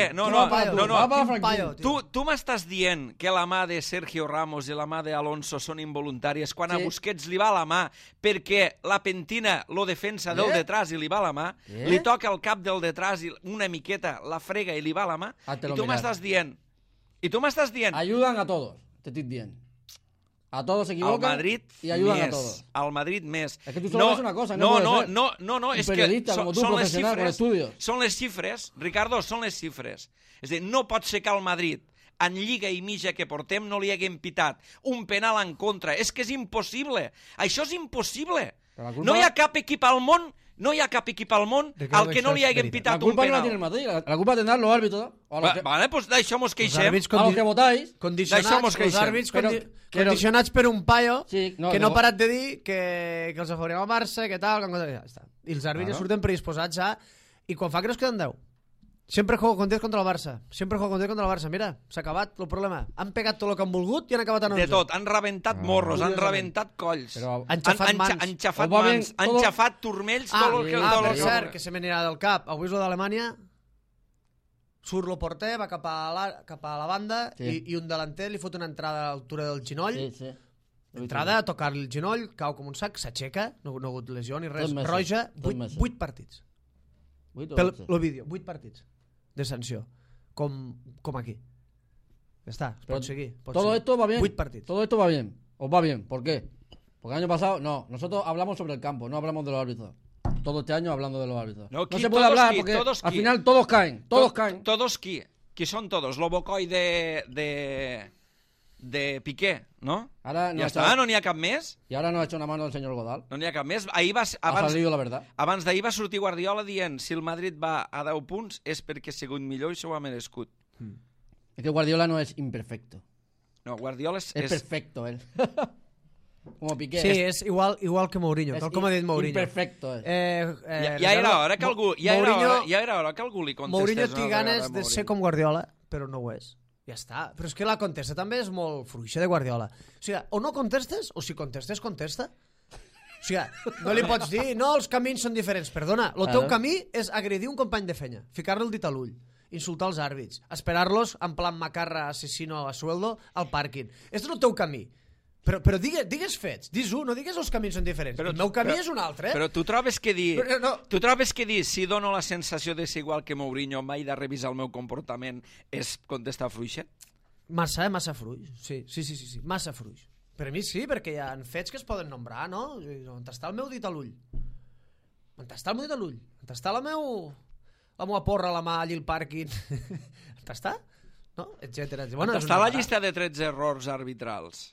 franquilla. Tu m'estàs dient que la mà de Sergio Ramos i la mà d'Alonso són involuntàries quan a Busquets li va la mà perquè la pentina lo defensa del detrás i li va la mà, li toca el cap del detrás i una miqueta la frega i li va la mà, i tu m'estàs dient... Ayudan a todos, te estoy dient. A todos se equivocan y ayudan a todos. Al Madrid més. Es que tú solo ves una cosa, no, es que son les xifres. Són les xifres, Ricardo, són les xifres. És a dir, no pot ser que el Madrid en Lliga i mitja que portem no li haguem pitat un penal en contra. És que és impossible. Això és impossible. No hi ha cap equip al món al que no li haguem pitat un penal. La culpa no la tiene el Madrid, la culpa tendrán los árbitros. Vale, pues d'això mos queixem. A los que votáis. Els àrbits condicionats per un paio que no ha parat de dir que els afavorirà el Barça, que tal, ja està. I els àrbits surten predisposats a... I quan fa creus que en 10? Sempre juego content contra el Barça. Mira, s'ha acabat el problema. Han pegat tot el que han volgut i han acabat a 11. De tot, han rebentat morros, han rebentat colls. Han xafat mans. Han xafat mans, han xafat turmells, tot el que... Per cert, que se m'anirà del cap. Avui és d'Alemanya, surt el porter, va cap a la banda i un delanter li fot una entrada a l'altura del ginoll. Entrada, a tocar-li el ginoll, cau com un sac, s'aixeca, no ha hagut lesió ni res. Roja, 8 partits. El vídeo, 8 partits de sanció, com aquí. Ya está, pot seguir. Todo esto va bien. 8 partidos. Todo esto va bien. ¿Os va bien? ¿Por qué? Porque el año pasado, nosotros hablamos sobre el campo, no hablamos de los árbitros. Todo este año hablando de los árbitros. No se puede hablar porque al final todos caen. ¿Todos qui? ¿Qui son todos? Lobocoy de Piqué, ¿no? Ahora ja està, no n'hi ha cap més? I ara no ha hecho una mano el senyor Godal. No n'hi ha cap més. Ha salido la verdad. Abans d'ahir va sortir Guardiola dient si el Madrid va a 10 punts és perquè ha sigut millor i s'ho ha merescut. Es que Guardiola no es imperfecto. No, Guardiola es perfecto, él. Como Piqué. Sí, és igual que Mourinho, tal com ha dit Mourinho. Imperfecto. Ja era hora que algú li contestés. Mourinho té ganes de ser com Guardiola, però no ho és. Ja està. Però és que la contesta també és molt fluixa de Guardiola. O sigui, o no contestes, o si contestes, contesta. O sigui, no li pots dir, no, els camins són diferents. Perdona, el teu camí és agredir un company de feina, ficar-li el dit a l'ull, insultar els àrbits, esperar-los en plan macarra asesino a sueldo al pàrquing. Este és el teu camí. Però digues fets, dis-ho, no digues els camins són diferents. El meu camí és un altre. Però tu trobes que dir, si dono la sensació de ser igual que Mourinho, mai de revisar el meu comportament, és contestar fluixa? Massa fluix, sí, massa fluix. Per a mi sí, perquè hi ha fets que es poden nombrar, no? On està el meu dit a l'ull? On està el meu dit a l'ull? On està la meva porra a la mà allí al pàrquing? On està? No? Etcètera. On està la llista de 13 errors arbitrals?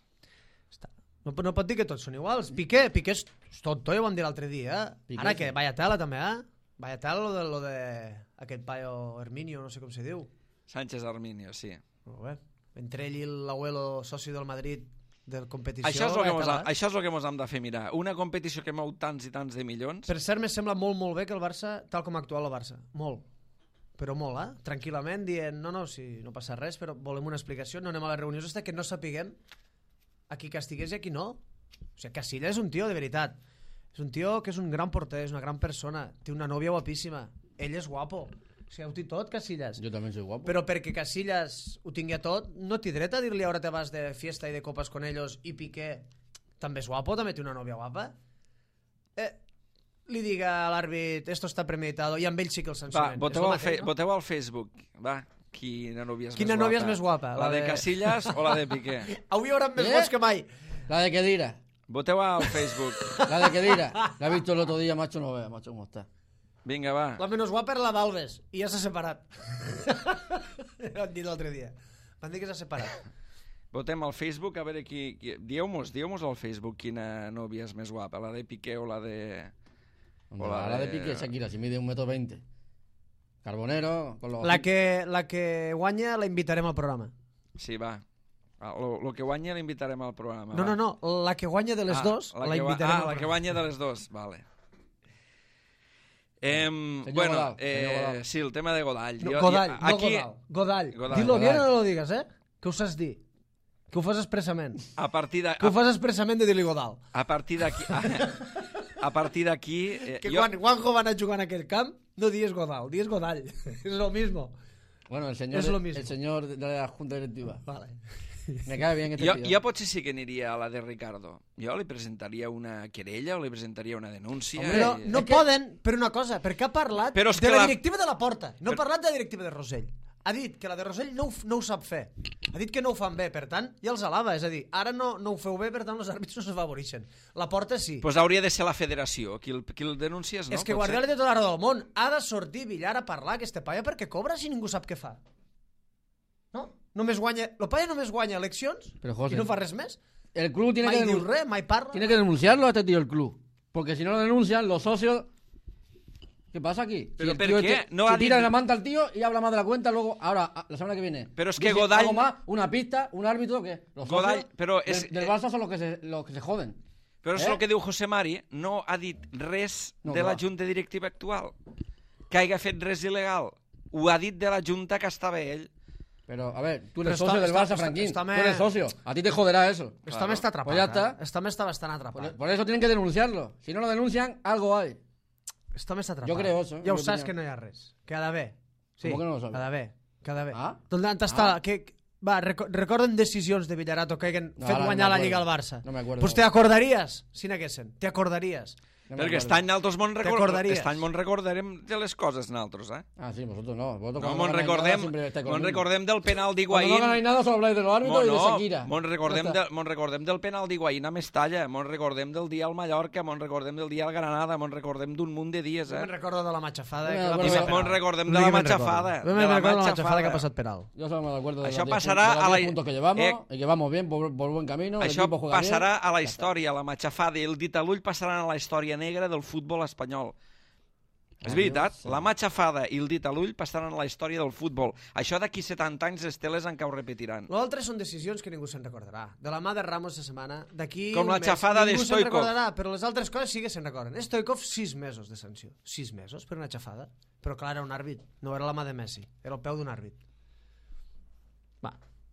No pot dir que tots són iguals. Piqué és tonto, ja ho vam dir l'altre dia. Ara que vaya tela també, vaya tela lo de aquest paio Herminio, no sé com se diu. Sánchez Herminio, sí. Molt bé. Entre ell i l'abuelo soci del Madrid de competició. Això és el que ens hem de fer mirar. Una competició que mou tants i tants de milions. Per cert, me sembla molt bé que el Barça, tal com actua el Barça. Molt. Però molt, tranquil·lament, dient, no passa res, però volem una explicació, no anem a les reunions hasta que no sapiguem a qui castigués i a qui no. O sigui, Casillas és un tio de veritat. És un tio que és un gran porter, és una gran persona, té una nòvia guapíssima, ell és guapo. O sigui, ho té tot, Casillas. Jo també soy guapo. Però perquè Casillas ho tingui tot, no té dret a dir-li ahora te vas de fiesta i de copas con ellos i Piqué també és guapo, també té una nòvia guapa. Li diga a l'àrbit, esto está premeditado, i amb ell sí que el sancionen. Voteu al Facebook, va. Quina nòvia és més guapa? La de Casillas o la de Piqué? Avui hi haurà més vots que mai. La de Kedira. Voteu al Facebook. La de Kedira. La he visto el otro día, macho, no vea, macho, cómo está. Vinga, va. La menos guapa era la d'Alves, i ja s'ha separat. Ho han dit l'altre dia. Van dir que s'ha separat. Votem al Facebook, a veure qui... Dieu-mos al Facebook quina nòvia és més guapa, la de Piqué o la de... La de Piqué, Shakira, si mide 1,20 m. Carbonero... La que guanya la invitarem al programa. Sí, va. Lo que guanya la invitarem al programa. No. La que guanya de les dos la invitarem al programa. La que guanya de les dos, vale. Godal. Sí, el tema de Godall. Godall. Dilo bien o no lo digas, que ho saps dir. Que ho fas expressament. Que ho fas expressament de dir-li Godall. A partir d'aquí... Que quan Juanjo va anar jugant a aquell camp, no dies Godall, dies Godall. Es lo mismo. Bueno, el señor de la Junta Directiva. Vale. Me cae bien este tío. Jo potser sí que aniria a la de Ricardo. Jo li presentaria una querella o li presentaria una denúncia. Però no poden, per una cosa, perquè ha parlat de la directiva de la Porta, no ha parlat de la directiva de Rosell. Ha dit que la de Rosell no ho sap fer. Ha dit que no ho fan bé, per tant, ja els alaba. És a dir, ara no ho feu bé, per tant, els àrbits no s'afavoreixen. La Porta sí. Doncs hauria de ser la federació. Qui el denuncies, no? És que Guardiola té tota la raó del món. Ha de sortir Villar a parlar, aquesta paia, perquè cobra si ningú sap què fa. No només guanya... El paia només guanya eleccions i no fa res més. El club tiene mai diu res, mai parla. Tiene que denunciarlo a este tío el club. Porque si no lo denuncian, los socios... ¿Qué pasa aquí? ¿Pero si por qué? No si tira la manta al tío y habla más de la cuenta, luego, ahora, la semana que viene. Pero es que Godall... Algo más, una pista, un árbitro, ¿qué? Los Godall, socios pero es, del Barça son los que se joden. Però és el que diu José Mari, no ha dit res de la junta directiva actual, que hagi fet res il·legal. Ho ha dit de la junta que estava ell. Pero, a ver, tú eres socio del Barça, Franquín. Tú eres socio. A ti te joderá eso. Esta me está atrapado. Pues ya está. Esta me está bastante atrapado. Por eso tienen que denunciarlo. Si no lo denuncian, algo hay. Esta me està atrapat. Jo crec això. Ja ho saps que no hi ha res. Que ha d'haver. Sí, com que no ho saps? Que ha d'haver. Ah? On està? Va, recorden decisions de Villarato que hagin fet guanyar la Lliga al Barça. No m'acuerdo. Pues te acordaries, si n'haguessin. Te acordaries. Perquè aquest any nosaltres mos recordarem de les coses, nosaltres, eh? Ah, sí, vosotros no. No, mos recordem del penal d'Higuaín. Cuando no ganáis nada, solo habláis de los árbitros y de Shakira. Mos recordem del penal d'Higuaín a Mestalla, mos recordem del dia al Mallorca, mos recordem del dia al Granada, mos recordem d'un munt de dies, eh? Jo me'n recordo de la matxafada. Mos recordem de la matxafada. Jo me'n recordo de la matxafada que ha passat per alt. Yo solo me acuerdo de Això los 10 puntos que llevamos y que vamos bien, por buen camino. Això passarà a la història, la matxafada i el dit a l'ull passaran a la història negra del futbol espanyol. És veritat, la matxafada i el dit a l'ull passaran a la història del futbol. Això d'aquí 70 anys les teles encara ho repetiran. L'altre són decisions que ningú se'n recordarà. De la mà de Ramos de setmana, d'aquí com la xafada de Stoikov. Ningú se'n recordarà, però les altres coses sí que se'n recorden. Stoikov, 6 mesos de sanció. 6 mesos per una xafada. Però clar, era un àrbit. No era la mà de Messi. Era el peu d'un àrbit. Va.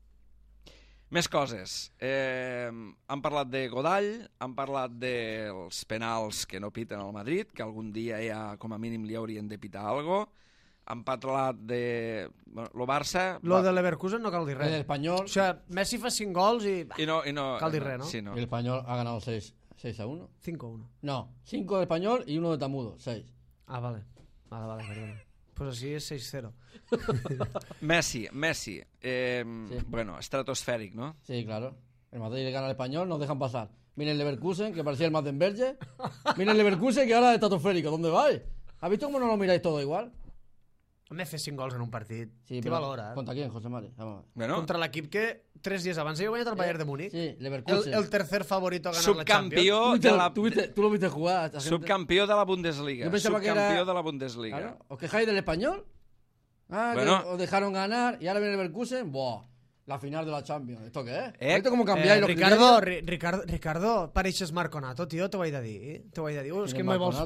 Més coses. Han parlat de Godall, han parlat dels penals que no piten al Madrid, que algun dia ja com a mínim li haurien de pitar algo. Han parlat de... Bueno, lo Barça... Lo de Leverkusen no cal dir res. El Español... O sea, Messi fa 5 gols i... I no cal dir res, no? Sí, no. El Español ha ganado 6-1. 5-1. No, 5 de Español y 1 de Tamudo, 6. Ah, vale. Vale, perdona. Pues así es 6-0. Messi. Sí. Bueno, estratosfèric, ¿no? Sí, claro. El Madrid le gana al Español, nos dejan pasar. Mira el Leverkusen, que parecía el Mattenberger. Mira el Leverkusen, que ahora es estratosférico. ¿Dónde vais? ¿Has visto cómo no lo miráis todo igual? M'he fet 5 gols en un partit. Sí, Què valora? ¿Contra quién, José Mari? Vamos a ver. Bueno, Contra l'equip que 3 dies abans havia guanyat el Bayern de Múnich. Sí, Leverkusen. El tercer favorito a ganar la Champions. subcampió de la... ¿Tú lo viste jugar a esta gente? Subcampió de la Bundesliga. Yo pensaba que Subcampió era... de la Bundesliga. Claro. ¿Os quejáis del Español? Ah, Bueno. que os dejaron ganar y ahora viene el Leverkusen. Buah, la final de la Champions. ¿Esto qué es? ¿Esto cómo cambiáis los Ricardo, pareixes Marconato, tio, t'ho vaig de dir. O és que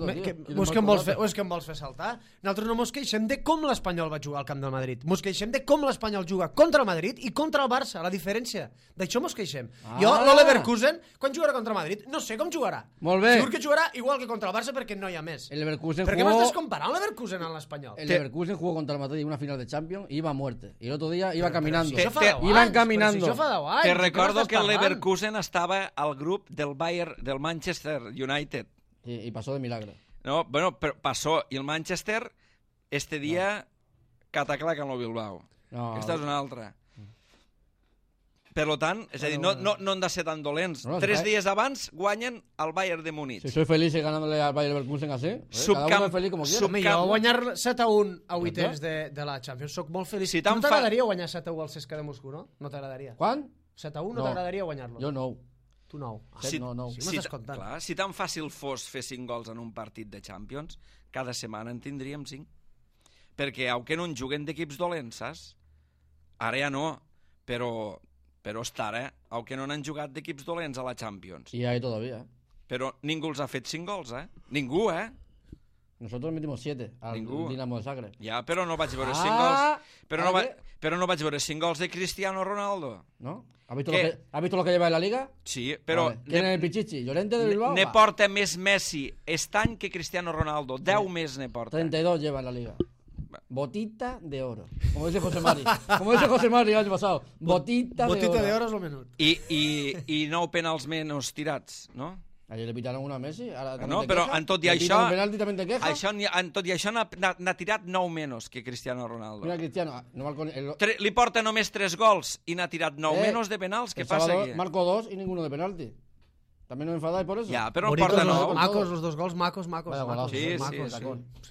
em vols fer saltar? Nosaltres no mos queixem de com l'Espanyol va jugar al camp del Madrid. Mos queixem de com l'Espanyol juga contra el Madrid i contra el Barça, la diferència. D'això mos queixem. Jo, el Leverkusen, quan jugarà contra el Madrid, no sé com jugarà. Molt bé. Segur que jugarà igual que contra el Barça perquè no hi ha més. El Leverkusen Per què m'estàs comparant el Leverkusen amb l'Espanyol? El Leverkusen jugó contra el Madrid en una final de Champions y iba a muerte. Y el otro día iba caminando. Si això fa 10 anys, Iban caminando. Si això fa 10 anys, Te recordo que el parlant? Leverkusen estava al grup del Bayern, del Manchester United. Y pasó de milagro. No, bueno, pero pasó. Y el Manchester, este dia, cataclaca en el Bilbao. No. Aquesta és una altra. Per tant, és a dir, no han de ser tan dolents. No, 3 dies abans guanyen el Bayern de Múnich. Si soy feliz ganándole al Bayern Leverkusen así, cada uno es feliz como quiera. Home, jo guanyar 7-1 a vuitens de la Champions soc molt feliç. Si no t'agradaria guanyar 7-1 al CSKA de Moscou, no? No t'agradaria. ¿Juan? 7-1 no t'agradaria guanyar-lo? Jo no. Tu no. No. Si m'estàs contant. Clar, si tan fàcil fos fer 5 gols en un partit de Champions, cada setmana en tindríem 5. Perquè, aunque no en juguen d'equips dolents, saps? Ara ja no, però està ara, aunque no n'han jugat d'equips dolents a la Champions. Y ahí todavía. Però ningú els ha fet 5 gols, eh? Ningú, eh? Nosotros metimos 7 al Dinamo de Zagreb. Ja, però no vaig veure 5 gols. Però no vaig veure 5 gols de Cristiano Ronaldo. ¿No? ¿Has visto lo que lleva en la Liga? Sí, però... Vale. ¿Quién es el Pichichi? ¿Llorente de Bilbao? Ne porta més Messi aquest any que Cristiano Ronaldo. 10 més ne porta. 32 lleva en la Liga. Botita de oro. Como dice José Mari. Como dice José Mari el año pasado. Botita de oro. Botita de oro és el menut. I 9 penals menys tirats, no? Ayer le pitaron una a Messi. No, però en tot i això... penalti també te quejas. En tot i això n'ha tirat 9 menys que Cristiano Ronaldo. Mira Cristiano. Li porta només 3 gols i n'ha tirat 9 menys de penals. Què passa aquí? Marco 2 y ninguno de penalti. ¿También os enfadáis por eso? Ja, però en porta 9. Macos, los dos gols, macos. Vaya golazo. Sí. Sí.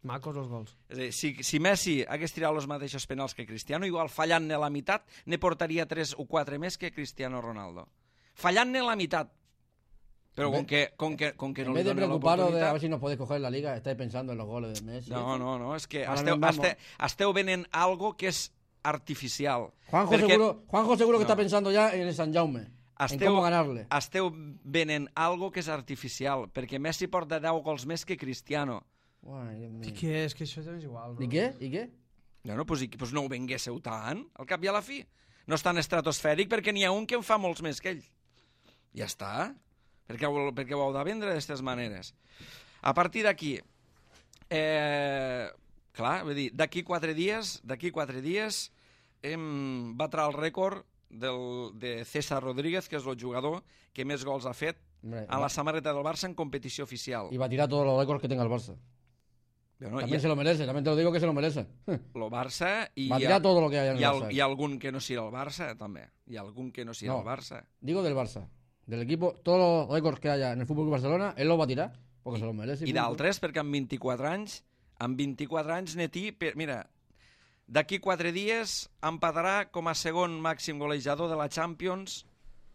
Macos els gols. És a dir, si Messi hagués tirat els mateixos penals que Cristiano, igual fallant-ne la meitat, ne portaria 3 o 4 més que Cristiano Ronaldo. Fallant-ne la meitat. Però con que no li donen l'oportunitat... a ver si nos podéis coger la liga, estáis pensando en los goles de Messi. No, és que esteu venent algo que és artificial. Juanjo seguro que está pensando ya en el San Jaume, en cómo ganarle. Esteu venent algo que és artificial, perquè Messi porta 10 gols més que Cristiano. I què? És que això és igual, no? I què? No, pues no ho venguéssiu tant, al cap i a la fi. No és tan estratosfèric perquè n'hi ha un que en fa molts més que ell. Ja està. Perquè ho heu de vendre d'aquestes maneres. A partir d'aquí, clar, vull dir, d'aquí 4 dies batrà el rècord de César Rodríguez, que és el jugador que més gols ha fet a la samarreta del Barça en competició oficial. I batirà tots els rècords que tenga el Barça. También se lo merece, también te lo digo que se lo merece. Lo Barça y todo lo que haya en el Barça. Y algún que no siga el Barça también. Y algún que no siga el Barça. Digo del Barça. Del equipo, todos los récords que haya en el Fútbol Club Barcelona, él los batirá, porque se los merece. I d'altres, perquè amb 24 anys, Netí, mira, d'aquí 4 dies empatarà com a segon màxim golejador de la Champions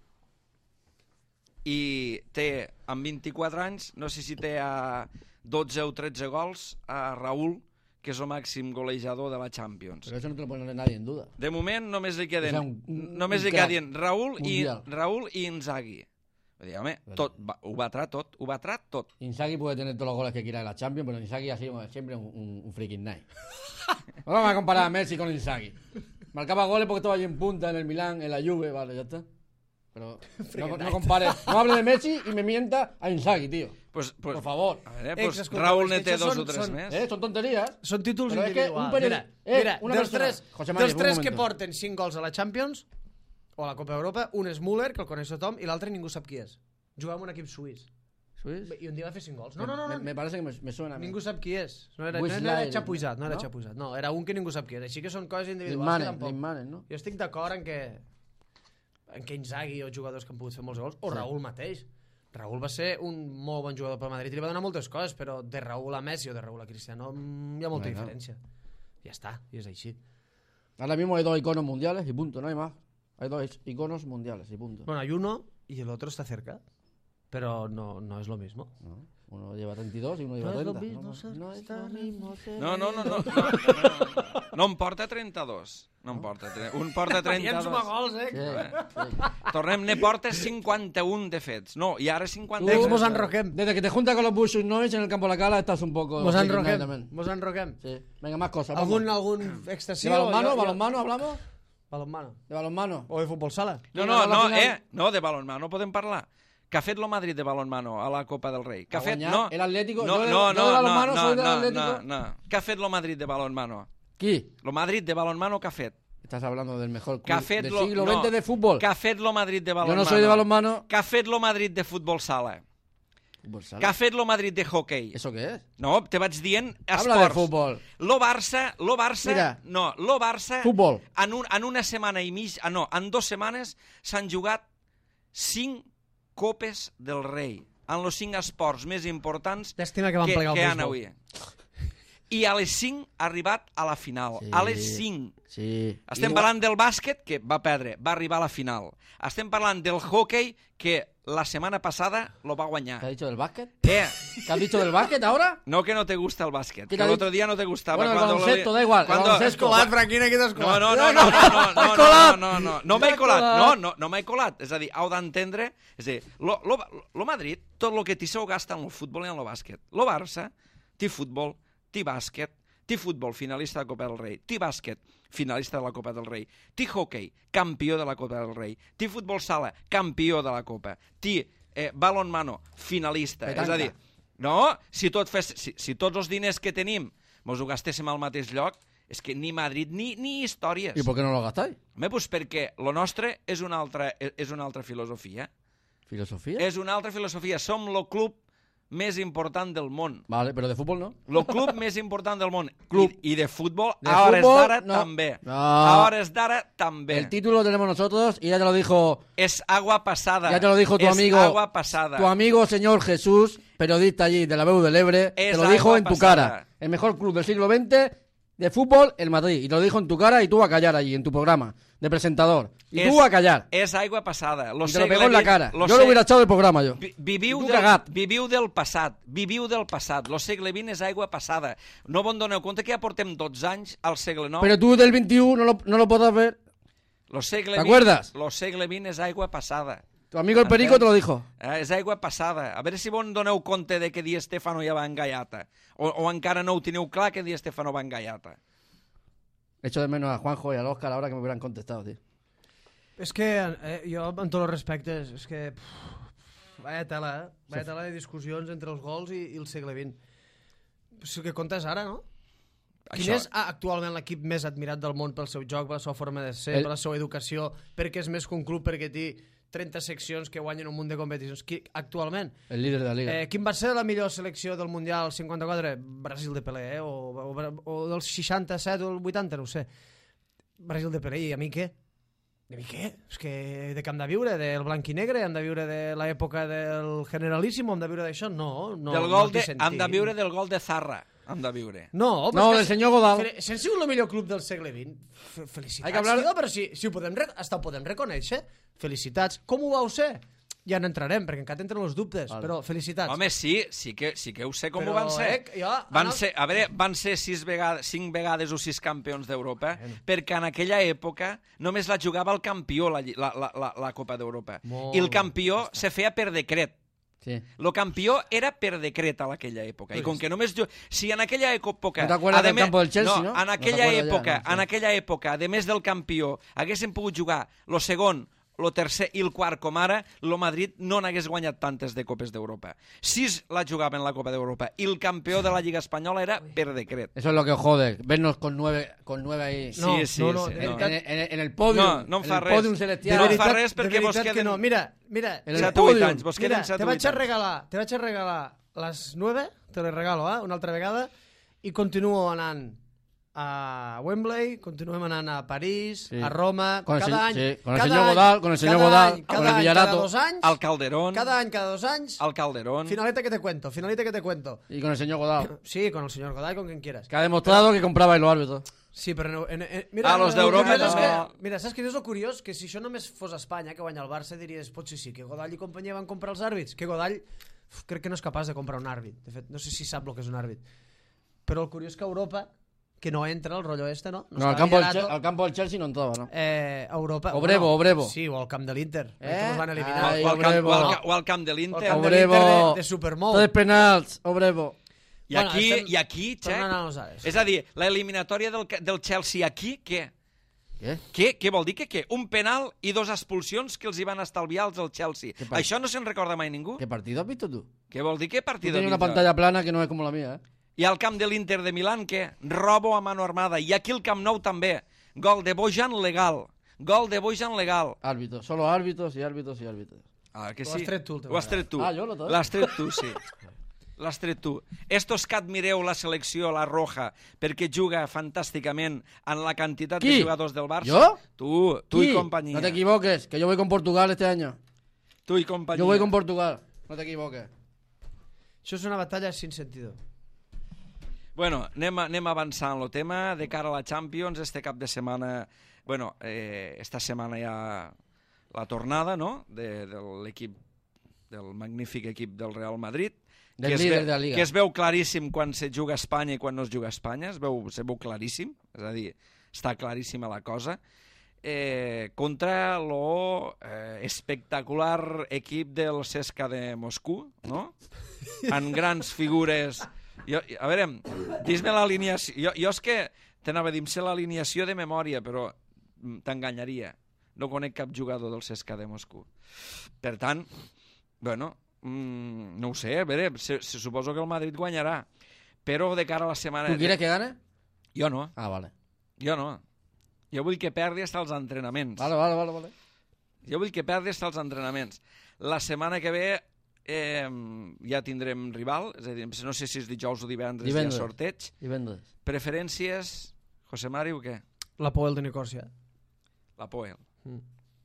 i té, amb 24 anys, no sé si té a 12 o 13 gols, a Raúl, que és el màxim golejador de la Champions. Però això no te lo pone nadie en duda. De moment només li queden Raúl i Inzaghi. Dir, home, ho batrà tot. Inzaghi puede tener todos los goles que quiera de la Champions, pero Inzaghi ha sido siempre un freaking night. No vamos a comparar a Messi con Inzaghi. Marcaba goles porque estaba allí en punta, en el Milán, en la Juve, vale, ya está. Pero no compares, no hable de Messi y me mienta a Inzaghi, tío. Pues, por favor. A ver, pues Raúl ne té 2 o 3 més. Son tonterías. Són títols Però individuals. Mira, dels tres que porten 5 gols a la Champions o a la Copa Europa, un és Müller, que el coneix tothom, i l'altre ningú sap qui és. Jugava en un equip suís. ¿Suís? I un dia va fer 5 gols. No. Me parece que me suena. Ningú sap qui és. No era Chapuisat, no, era un que ningú sap qui és. Així que són coses individuals que tampoc... no? Jo estic d'acord en que Inzaghi o jugadors que han pogut fer molts gols, o Raúl mateix. Raúl va ser un molt bon jugador per Madrid i li va donar moltes coses, però de Raúl a Messi o de Raúl a Cristiano hi ha molta diferència. Ja està, i és així. Ahora mismo hay 2 iconos mundiales y punto, no hay más. Hay 2 iconos mundiales y punto. Bueno, hay uno y el otro está cerca, pero no es lo mismo. No. Uno lleva 32 y uno lleva 30. No es lo mismo. No em porta 32. No em porta 32. Un porta 32. Ja ens suma gols, Sí. Tornem, ne porta 51 de fets. No, i ara 51. Mos enroquem. Desde que te juntas con los Bushus Noise en el campo de la Cala estás un poco... Mos enroquem. Sí. Venga, más cosas. ¿Algún extensivo? ¿De balonmano hablamos? Balonmano. ¿De balonmano? ¿O de fútbol sala? No, de balonmano podem parlar. ¿Qué ha fet el Madrid de balonmano a la Copa del Rei? ¿Qué ha fet? No. El Atlético. No. ¿Qué ha fet el Madrid de balonmano? ¿Qui? El Madrid de balonmano, ¿qué ha fet? Estás hablando del mejor club del siglo XX de fútbol. ¿Qué ha fet el Madrid de balonmano? Yo no soy de balonmano. ¿Qué ha fet el Madrid de futbol sala? ¿Qué ha fet el Madrid de hockey? ¿Eso qué es? No, te vaig dient esports. Habla de fútbol. Lo Barça... Mira. No, lo Barça... Fútbol. En una setmana i mig... en 2 setmanes s'han jugat 5 Copes del Rei, en els 5 esports més importants que han avui. I a les 5 ha arribat a la final. Sí, a les 5. Sí. Estem parlant del bàsquet, que va perdre, va arribar a la final. Estem parlant del hockey, que la setmana passada lo va guanyar. ¿Qué has dicho del básquet? ¿Qué has dicho del básquet ahora? No, que no te gusta el básquet. Que el otro día no te gustaba. Bueno, el baloncesto, da igual. Escolat, Franquina, que t'has colat. No m'he colat. No m'he colat. És a dir, heu d'entendre... És a dir, lo Madrid, tot el que t'hi seu gasta en el futbol i en el bàsquet. Lo Barça, té futbol, té bàsquet, té futbol, finalista de la Copa del Rei, té bàsquet, finalista de la Copa del Rei, té hockey, campió de la Copa del Rei, té futbol sala, campió de la Copa, té balonmano, finalista. És a dir, no, si tots els diners que tenim mos ho gastéssim al mateix lloc, és que ni Madrid ni històries. ¿Y por qué no lo gastáis? Home, pues perquè lo nostre és una altra filosofia. ¿Filosofía? És una altra filosofia. Som el club més important del món. Vale, pero de fútbol no. El club més important del món. Club. I de futbol, de a hores d'ara no. també. No. A hores d'ara també. El título lo tenemos nosotros y ya te lo dijo... Es agua pasada. Ya te lo dijo tu amigo. Es agua pasada. Tu amigo, señor Jesús. periodista allí de la Veu del Ebre, te lo dijo en tu cara. El mejor club del siglo XX de fútbol, el Madrid. Y te lo dijo en tu cara y tú a callar allí, en tu programa de presentador. Y tú a callar. És aigua passada. Y te lo pegó en la cara. Yo lo hubiera echado del programa, yo. Viviu del passat. Viviu del passat. Lo segle XX és aigua passada. No vos doneu compte que ja portem 12 anys al segle IX. Pero tú del 21 no lo podrás ver. ¿Te acuerdas? Lo segle XX és aigua passada. Tu amigo el Perico te lo dijo. És aigua passada. A veure si vos doneu compte de que Di Stéfano ja va en gaiata. O encara no ho teniu clar que Di Stéfano va en gaiata. Echo de menos a Juanjo y al Óscar ahora que me hubieran contestado, tío. És que jo, amb tots els respectes, és que... Vaya tela, Vaya tela de discussions entre els gols i el segle XX. Pues el que compta és ara, no? Quin és actualment l'equip més admirat del món pel seu joc, per la seva forma de ser, per la seva educació, perquè és més que un club, perquè té 30 seccions que guanyen un munt de competicions. Actualment. El líder de la Liga. Quin va ser la millor selecció del Mundial 54? Brasil de Pelé, o del 67 o el 80, no ho sé. Brasil de Pelé, i a mi què? De mi què? És que de què hem de viure? Del blanc i negre? Hem de viure de l'època del Generalíssimo? Hem de viure d'això? No. Hem de viure del gol de Zarra. Hem de viure. No, del senyor Godal. Si hem sigut el millor club del segle XX, felicitats. Però si ho podem reconèixer, felicitats. Com ho vau ser? Ja n'entrarem, perquè encara entren els dubtes, però felicitats. Home, sí que ho sé com ho van ser. Van ser 5 vegades o 6 campions d'Europa, perquè en aquella època només la jugava el campió, la Copa d'Europa. I el campió se feia per decret. El campió era per decret a aquella època. I com que només... Si en aquella època... No t'acuerdes del campo del Chelsea, no? En aquella època, a més del campió, haguessin pogut jugar el segon, el tercer i el quart com ara, el Madrid no n'hagués guanyat tantes de Copes d'Europa. 6 la jugaven la Copa d'Europa i el campió de la Lliga Espanyola era per decret. Eso es lo que jode, vernos con 9 ahí. No, en el podium. No em fa res. No em fa res perquè vos queden... Mira, 7 o 8 anys, vos queden 7 o 8 anys. Te vaig a regalar les 9, te les regalo, una altra vegada, i continuo anant a Wembley, continuem anant a París, a Roma, cada any... Con el senyor Godal, con el Villarato. Cada 2 anys... Al Calderón. Cada any, cada 2 anys... Al Calderón. Finalita que te cuento. Y con el señor Godal. Sí, con el señor Godal, con quien quieras. Que ha demostrado que compraba los árbitros. Sí, però... Mira, a los d'Europa no. Mira, saps què és el curiós? Que si això només fos Espanya, que guanya el Barça, diries, potser sí, que Godall i companyia van comprar els àrbits. Que Godall crec que no és capaç de comprar un àrbit. De fet, no sé si sap el que és un àrbit. Però el curiós que Europa... que no entra el rollo este, ¿no? No, al campo del Chelsea no entraba, ¿no? Europa. Obrevo. Sí, o al camp de l'Inter. Que nos van eliminar. O al camp de l'Inter. Obrevo. De Supermou. 3 penals, Obrevo. I aquí, Txec, és a dir, l'eliminatòria del Chelsea aquí, què? Què vol dir que què? Un penal i 2 expulsions que els hi van estalviar els del Chelsea. Això no se'n recorda mai ningú. ¿Qué partido has visto tú? Què vol dir que partido? Tiene una pantalla plana que no es como la mía, I al camp de l'Inter de Milán, què? Robo a mano armada. I aquí el Camp Nou també. Gol de Bojan legal. Árbitros, solo árbitros y árbitros y árbitros. Ah, que sí? Ho has tret tu. Ah, jo no. L'has tret tu, sí. L'has tret tu. Estos que admireu la selecció, la roja, perquè juga fantàsticament en la quantitat de jugadors del Barça. ¿Yo? Tu i companyia. No te equivoques, que yo voy con Portugal este año. Tu i companyia. Yo voy con Portugal, no te equivoques. Això és una batalla sin sentido. Bueno, anem avançant el tema de cara a la Champions. Este cap de setmana, esta setmana hi ha la tornada, no?, de l'equip, del magnífic equip del Real Madrid, del líder de la Liga, que es veu claríssim quan se juga a Espanya i quan no es juga a Espanya, se veu claríssim, és a dir, està claríssima la cosa, contra l'espectacular equip del CSKA de Moscou, no?, amb grans figures... A veure, dis-me l'alineació. Jo és que t'anava a dir, sé l'alineació de memòria, però t'enganyaria. No conec cap jugador del CSKA de Moscou. Per tant, no ho sé, a veure, se suposo que el Madrid guanyarà. Però de cara a la setmana... ¿Tú quieres que gane? Jo no. Ah, vale. Jo no. Jo vull que perdi fins als entrenaments. Vale. Jo vull que perdi fins als entrenaments. La setmana que ve ja tindrem rival, és a dir, no sé si és dijous o divendres hi ha sorteig. Preferències, José Mari, o què? La Poel de Nicòsia. La Poel.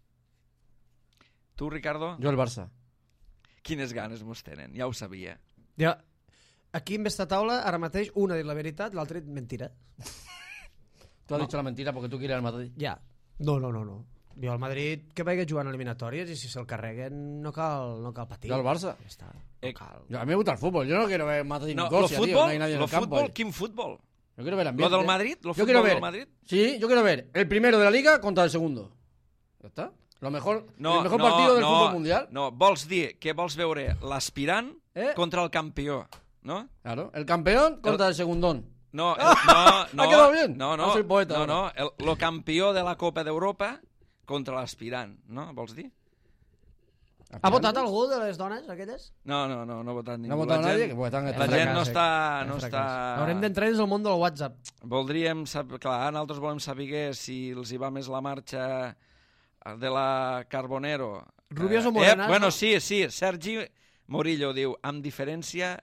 Tu, Ricardo? Jo el Barça. Quines ganes mos tenen, ja ho sabia. Ja, aquí en esta taula, ara mateix, un ha dit la veritat, l'altre ha dit mentira. Tu has dit la mentira perquè tu quieres el Madrid. Ja. No. Jo al Madrid que vagi jugant eliminatòries i si se'l carreguen no cal patir. Jo al Barça. Ja està. No cal. A mí me gusta el fútbol. Yo no quiero ver Madrid No, Nicosia, tío. No hay nadie en el campo. Fútbol, ¿quién fútbol? Yo quiero ver ambiente. ¿Lo del Madrid? ¿Lo Yo quiero fútbol ver, del Madrid? Sí, yo quiero ver el primero de la Liga contra el segundo. ¿Ya está? El mejor partido del fútbol mundial. No, vols dir que vols veure l'aspirant contra el campió, ¿no? Claro, el campeón contra el segundón. No, ¿Ha quedado bien? No, soy poeta. No, el campió de la Copa d'Europa contra l'aspirant, no? Vols dir? Ha votat algú de les dones, aquelles? No ha votat ningú. No ha votat nadie? La gent no està... Haurem d'entrar dins el món del WhatsApp. Voldríem saber... Clar, nosaltres volem saber si els hi va més la marxa de la Carbonero. Rubias o morenas? Bueno, sí, Sergi Morillo diu, amb diferència,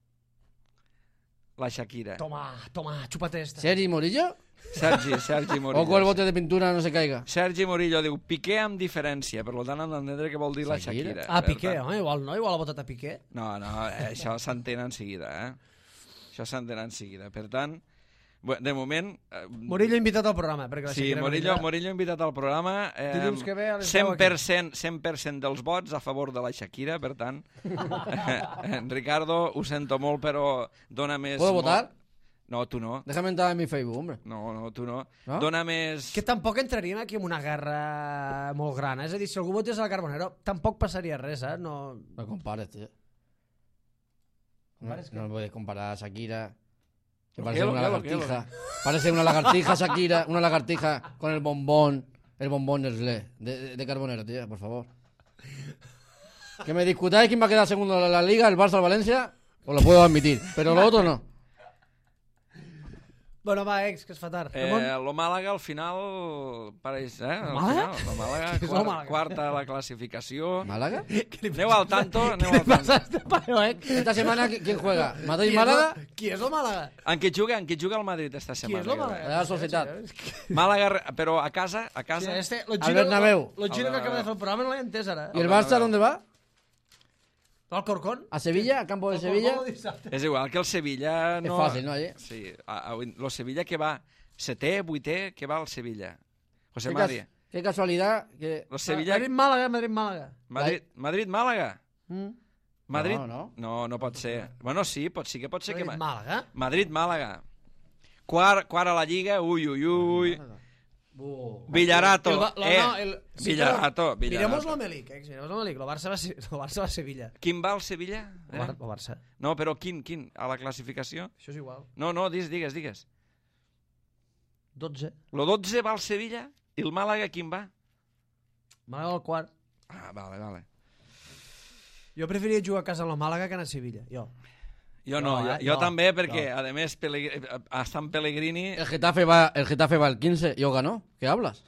la Shakira. Toma, chúpate esta. ¿Sergi Morillo? Sergi Morillo. Ojo el bote de pintura no se caiga. Sergi Morillo diu, Piqué amb diferència, per tant hem d'entendre què vol dir la Shakira. Piqué, home, igual ha votat a Piqué. No, això s'entén en seguida, Això s'entén en seguida. Per tant, de moment... Morillo invitat al programa. Sí, Morillo invitat al programa. 100% dels vots a favor de la Shakira, per tant. Ricardo, ho sento molt, però dona més... ¿Puedo votar? No, tu no. Déjame entrar en mi Facebook, hombre. No, tu no. Dona més... Que tampoc entraríem aquí en una guerra molt gran, És a dir, si algú votés a la Carbonero, tampoc passaria res, No compares, tío. No puedes comparar a Shakira... Que parece una lagartija. Parece una lagartija, Shakira, una lagartija con el bombón Nestlé de Carbonero, tío, por favor. Que me discutáis quién va a quedar segundo en la Liga, el Barça o el Valencia, os lo puedo admitir, pero lo otro no. Bueno, va, que es fa tard. Lo Màlaga al final pareix, Lo Màlaga, quarta a la clasificació. ¿Málaga? Aneu al tanto. Esta semana, ¿quién juega? ¿Madrid y Málaga? Qui és el Màlaga? En què juga el Madrid esta setmana? Qui és el Màlaga? La Societat. Màlaga, però a casa? Al Bernabéu. Lo giro que acaba de fer el programa no l'he entès ara. ¿Y el Barça dónde va? ¿Al Corcón? ¿A Sevilla? ¿Al campo de Sevilla? És igual que el Sevilla... No... És fàcil, no? Sí, el Sevilla que va 7è, 8è, que va al Sevilla. José María. Qué casualidad que... Sevilla... Madrid-Málaga. Madrid-Málaga? Madrid? No pot ser. Bueno, sí que pot ser que... Madrid-Málaga? Madrid-Málaga. Quart a la Lliga, ui. Villarato. Villarato. Miremos l'Omelic, el Barça va a Sevilla. Quin va al Sevilla? El Barça. No, però quin? A la classificació? Això és igual. No, digues. 12. Lo 12 va al Sevilla i el Màlaga quin va? Màlaga al quart. Vale. Jo preferiria jugar a casa amb el Màlaga que anar a Sevilla, Jo també, perquè, a més, estan Pellegrini... El Getafe va al 15 y os ganó. ¿Qué hablas?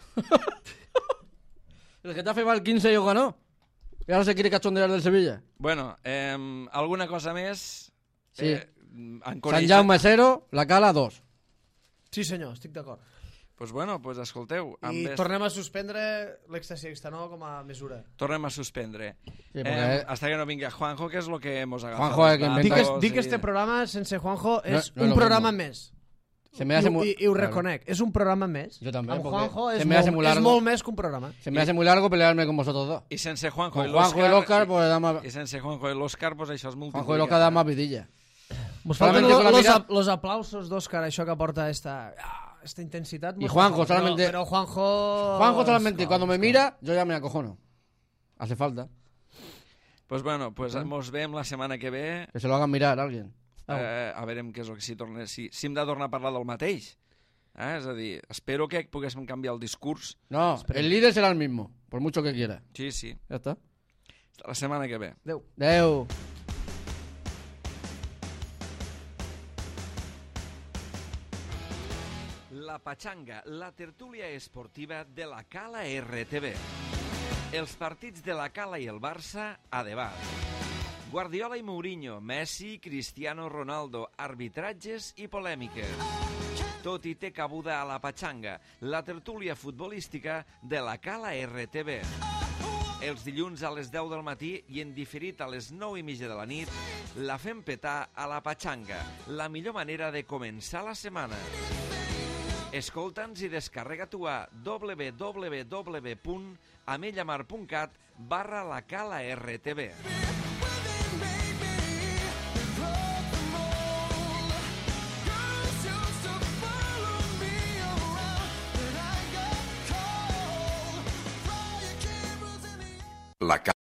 El Getafe va al 15 y os ganó. Y ahora se quiere cachondear del Sevilla. Bueno, alguna cosa més? Sí. Sant Jaume 0, la Cala 2. Sí, senyor, estic d'acord. Pues escolteu... Tornem a suspendre l'èxtasi external com a mesura. Tornem a suspendre. Sí, hasta que no vingui Juanjo, que és lo que hemos agafat. Juanjo, Dic que este programa sense Juanjo és un programa més. I ho reconec, és un programa més. Yo también. Amb Juanjo és molt més que un programa. Se me hace muy largo pelearme con vosotros dos. I sense Juanjo y l'Òscar, pues da más... I sense Juanjo i l'Òscar, pues això és multiplicat. Juanjo i l'Òscar da más vidilla. Mos falten los aplausos d'Òscar, això que aporta esta intensidad. Y Juanjo solamente... Pero Juanjo solamente cuando me mira, yo ya me acojono. Hace falta. Pues mos veiem la setmana que ve. Que se lo hagan mirar a alguien. A veure què és el que si hem de tornar a parlar del mateix. És a dir, espero que poguéssim canviar el discurs. No, el líder será el mismo, por mucho que quiera. Sí. Ya está. Hasta la setmana que ve. Adeu. La Pachanga, la tertúlia esportiva de la Cala RTV. Els partits de la Cala i el Barça a debat. Guardiola i Mourinho, Messi, Cristiano Ronaldo, arbitratges i polèmiques. Tot hi té cabuda a la Pachanga, la tertúlia futbolística de la Cala RTV. els dilluns a les 10 del matí i en diferit a les 9:30 de la nit, la fem petar a la Patxanga, la millor manera de començar la setmana. Escolta'ns i descarrega-t'ho a www.amellamar.cat/lacala-rtb. La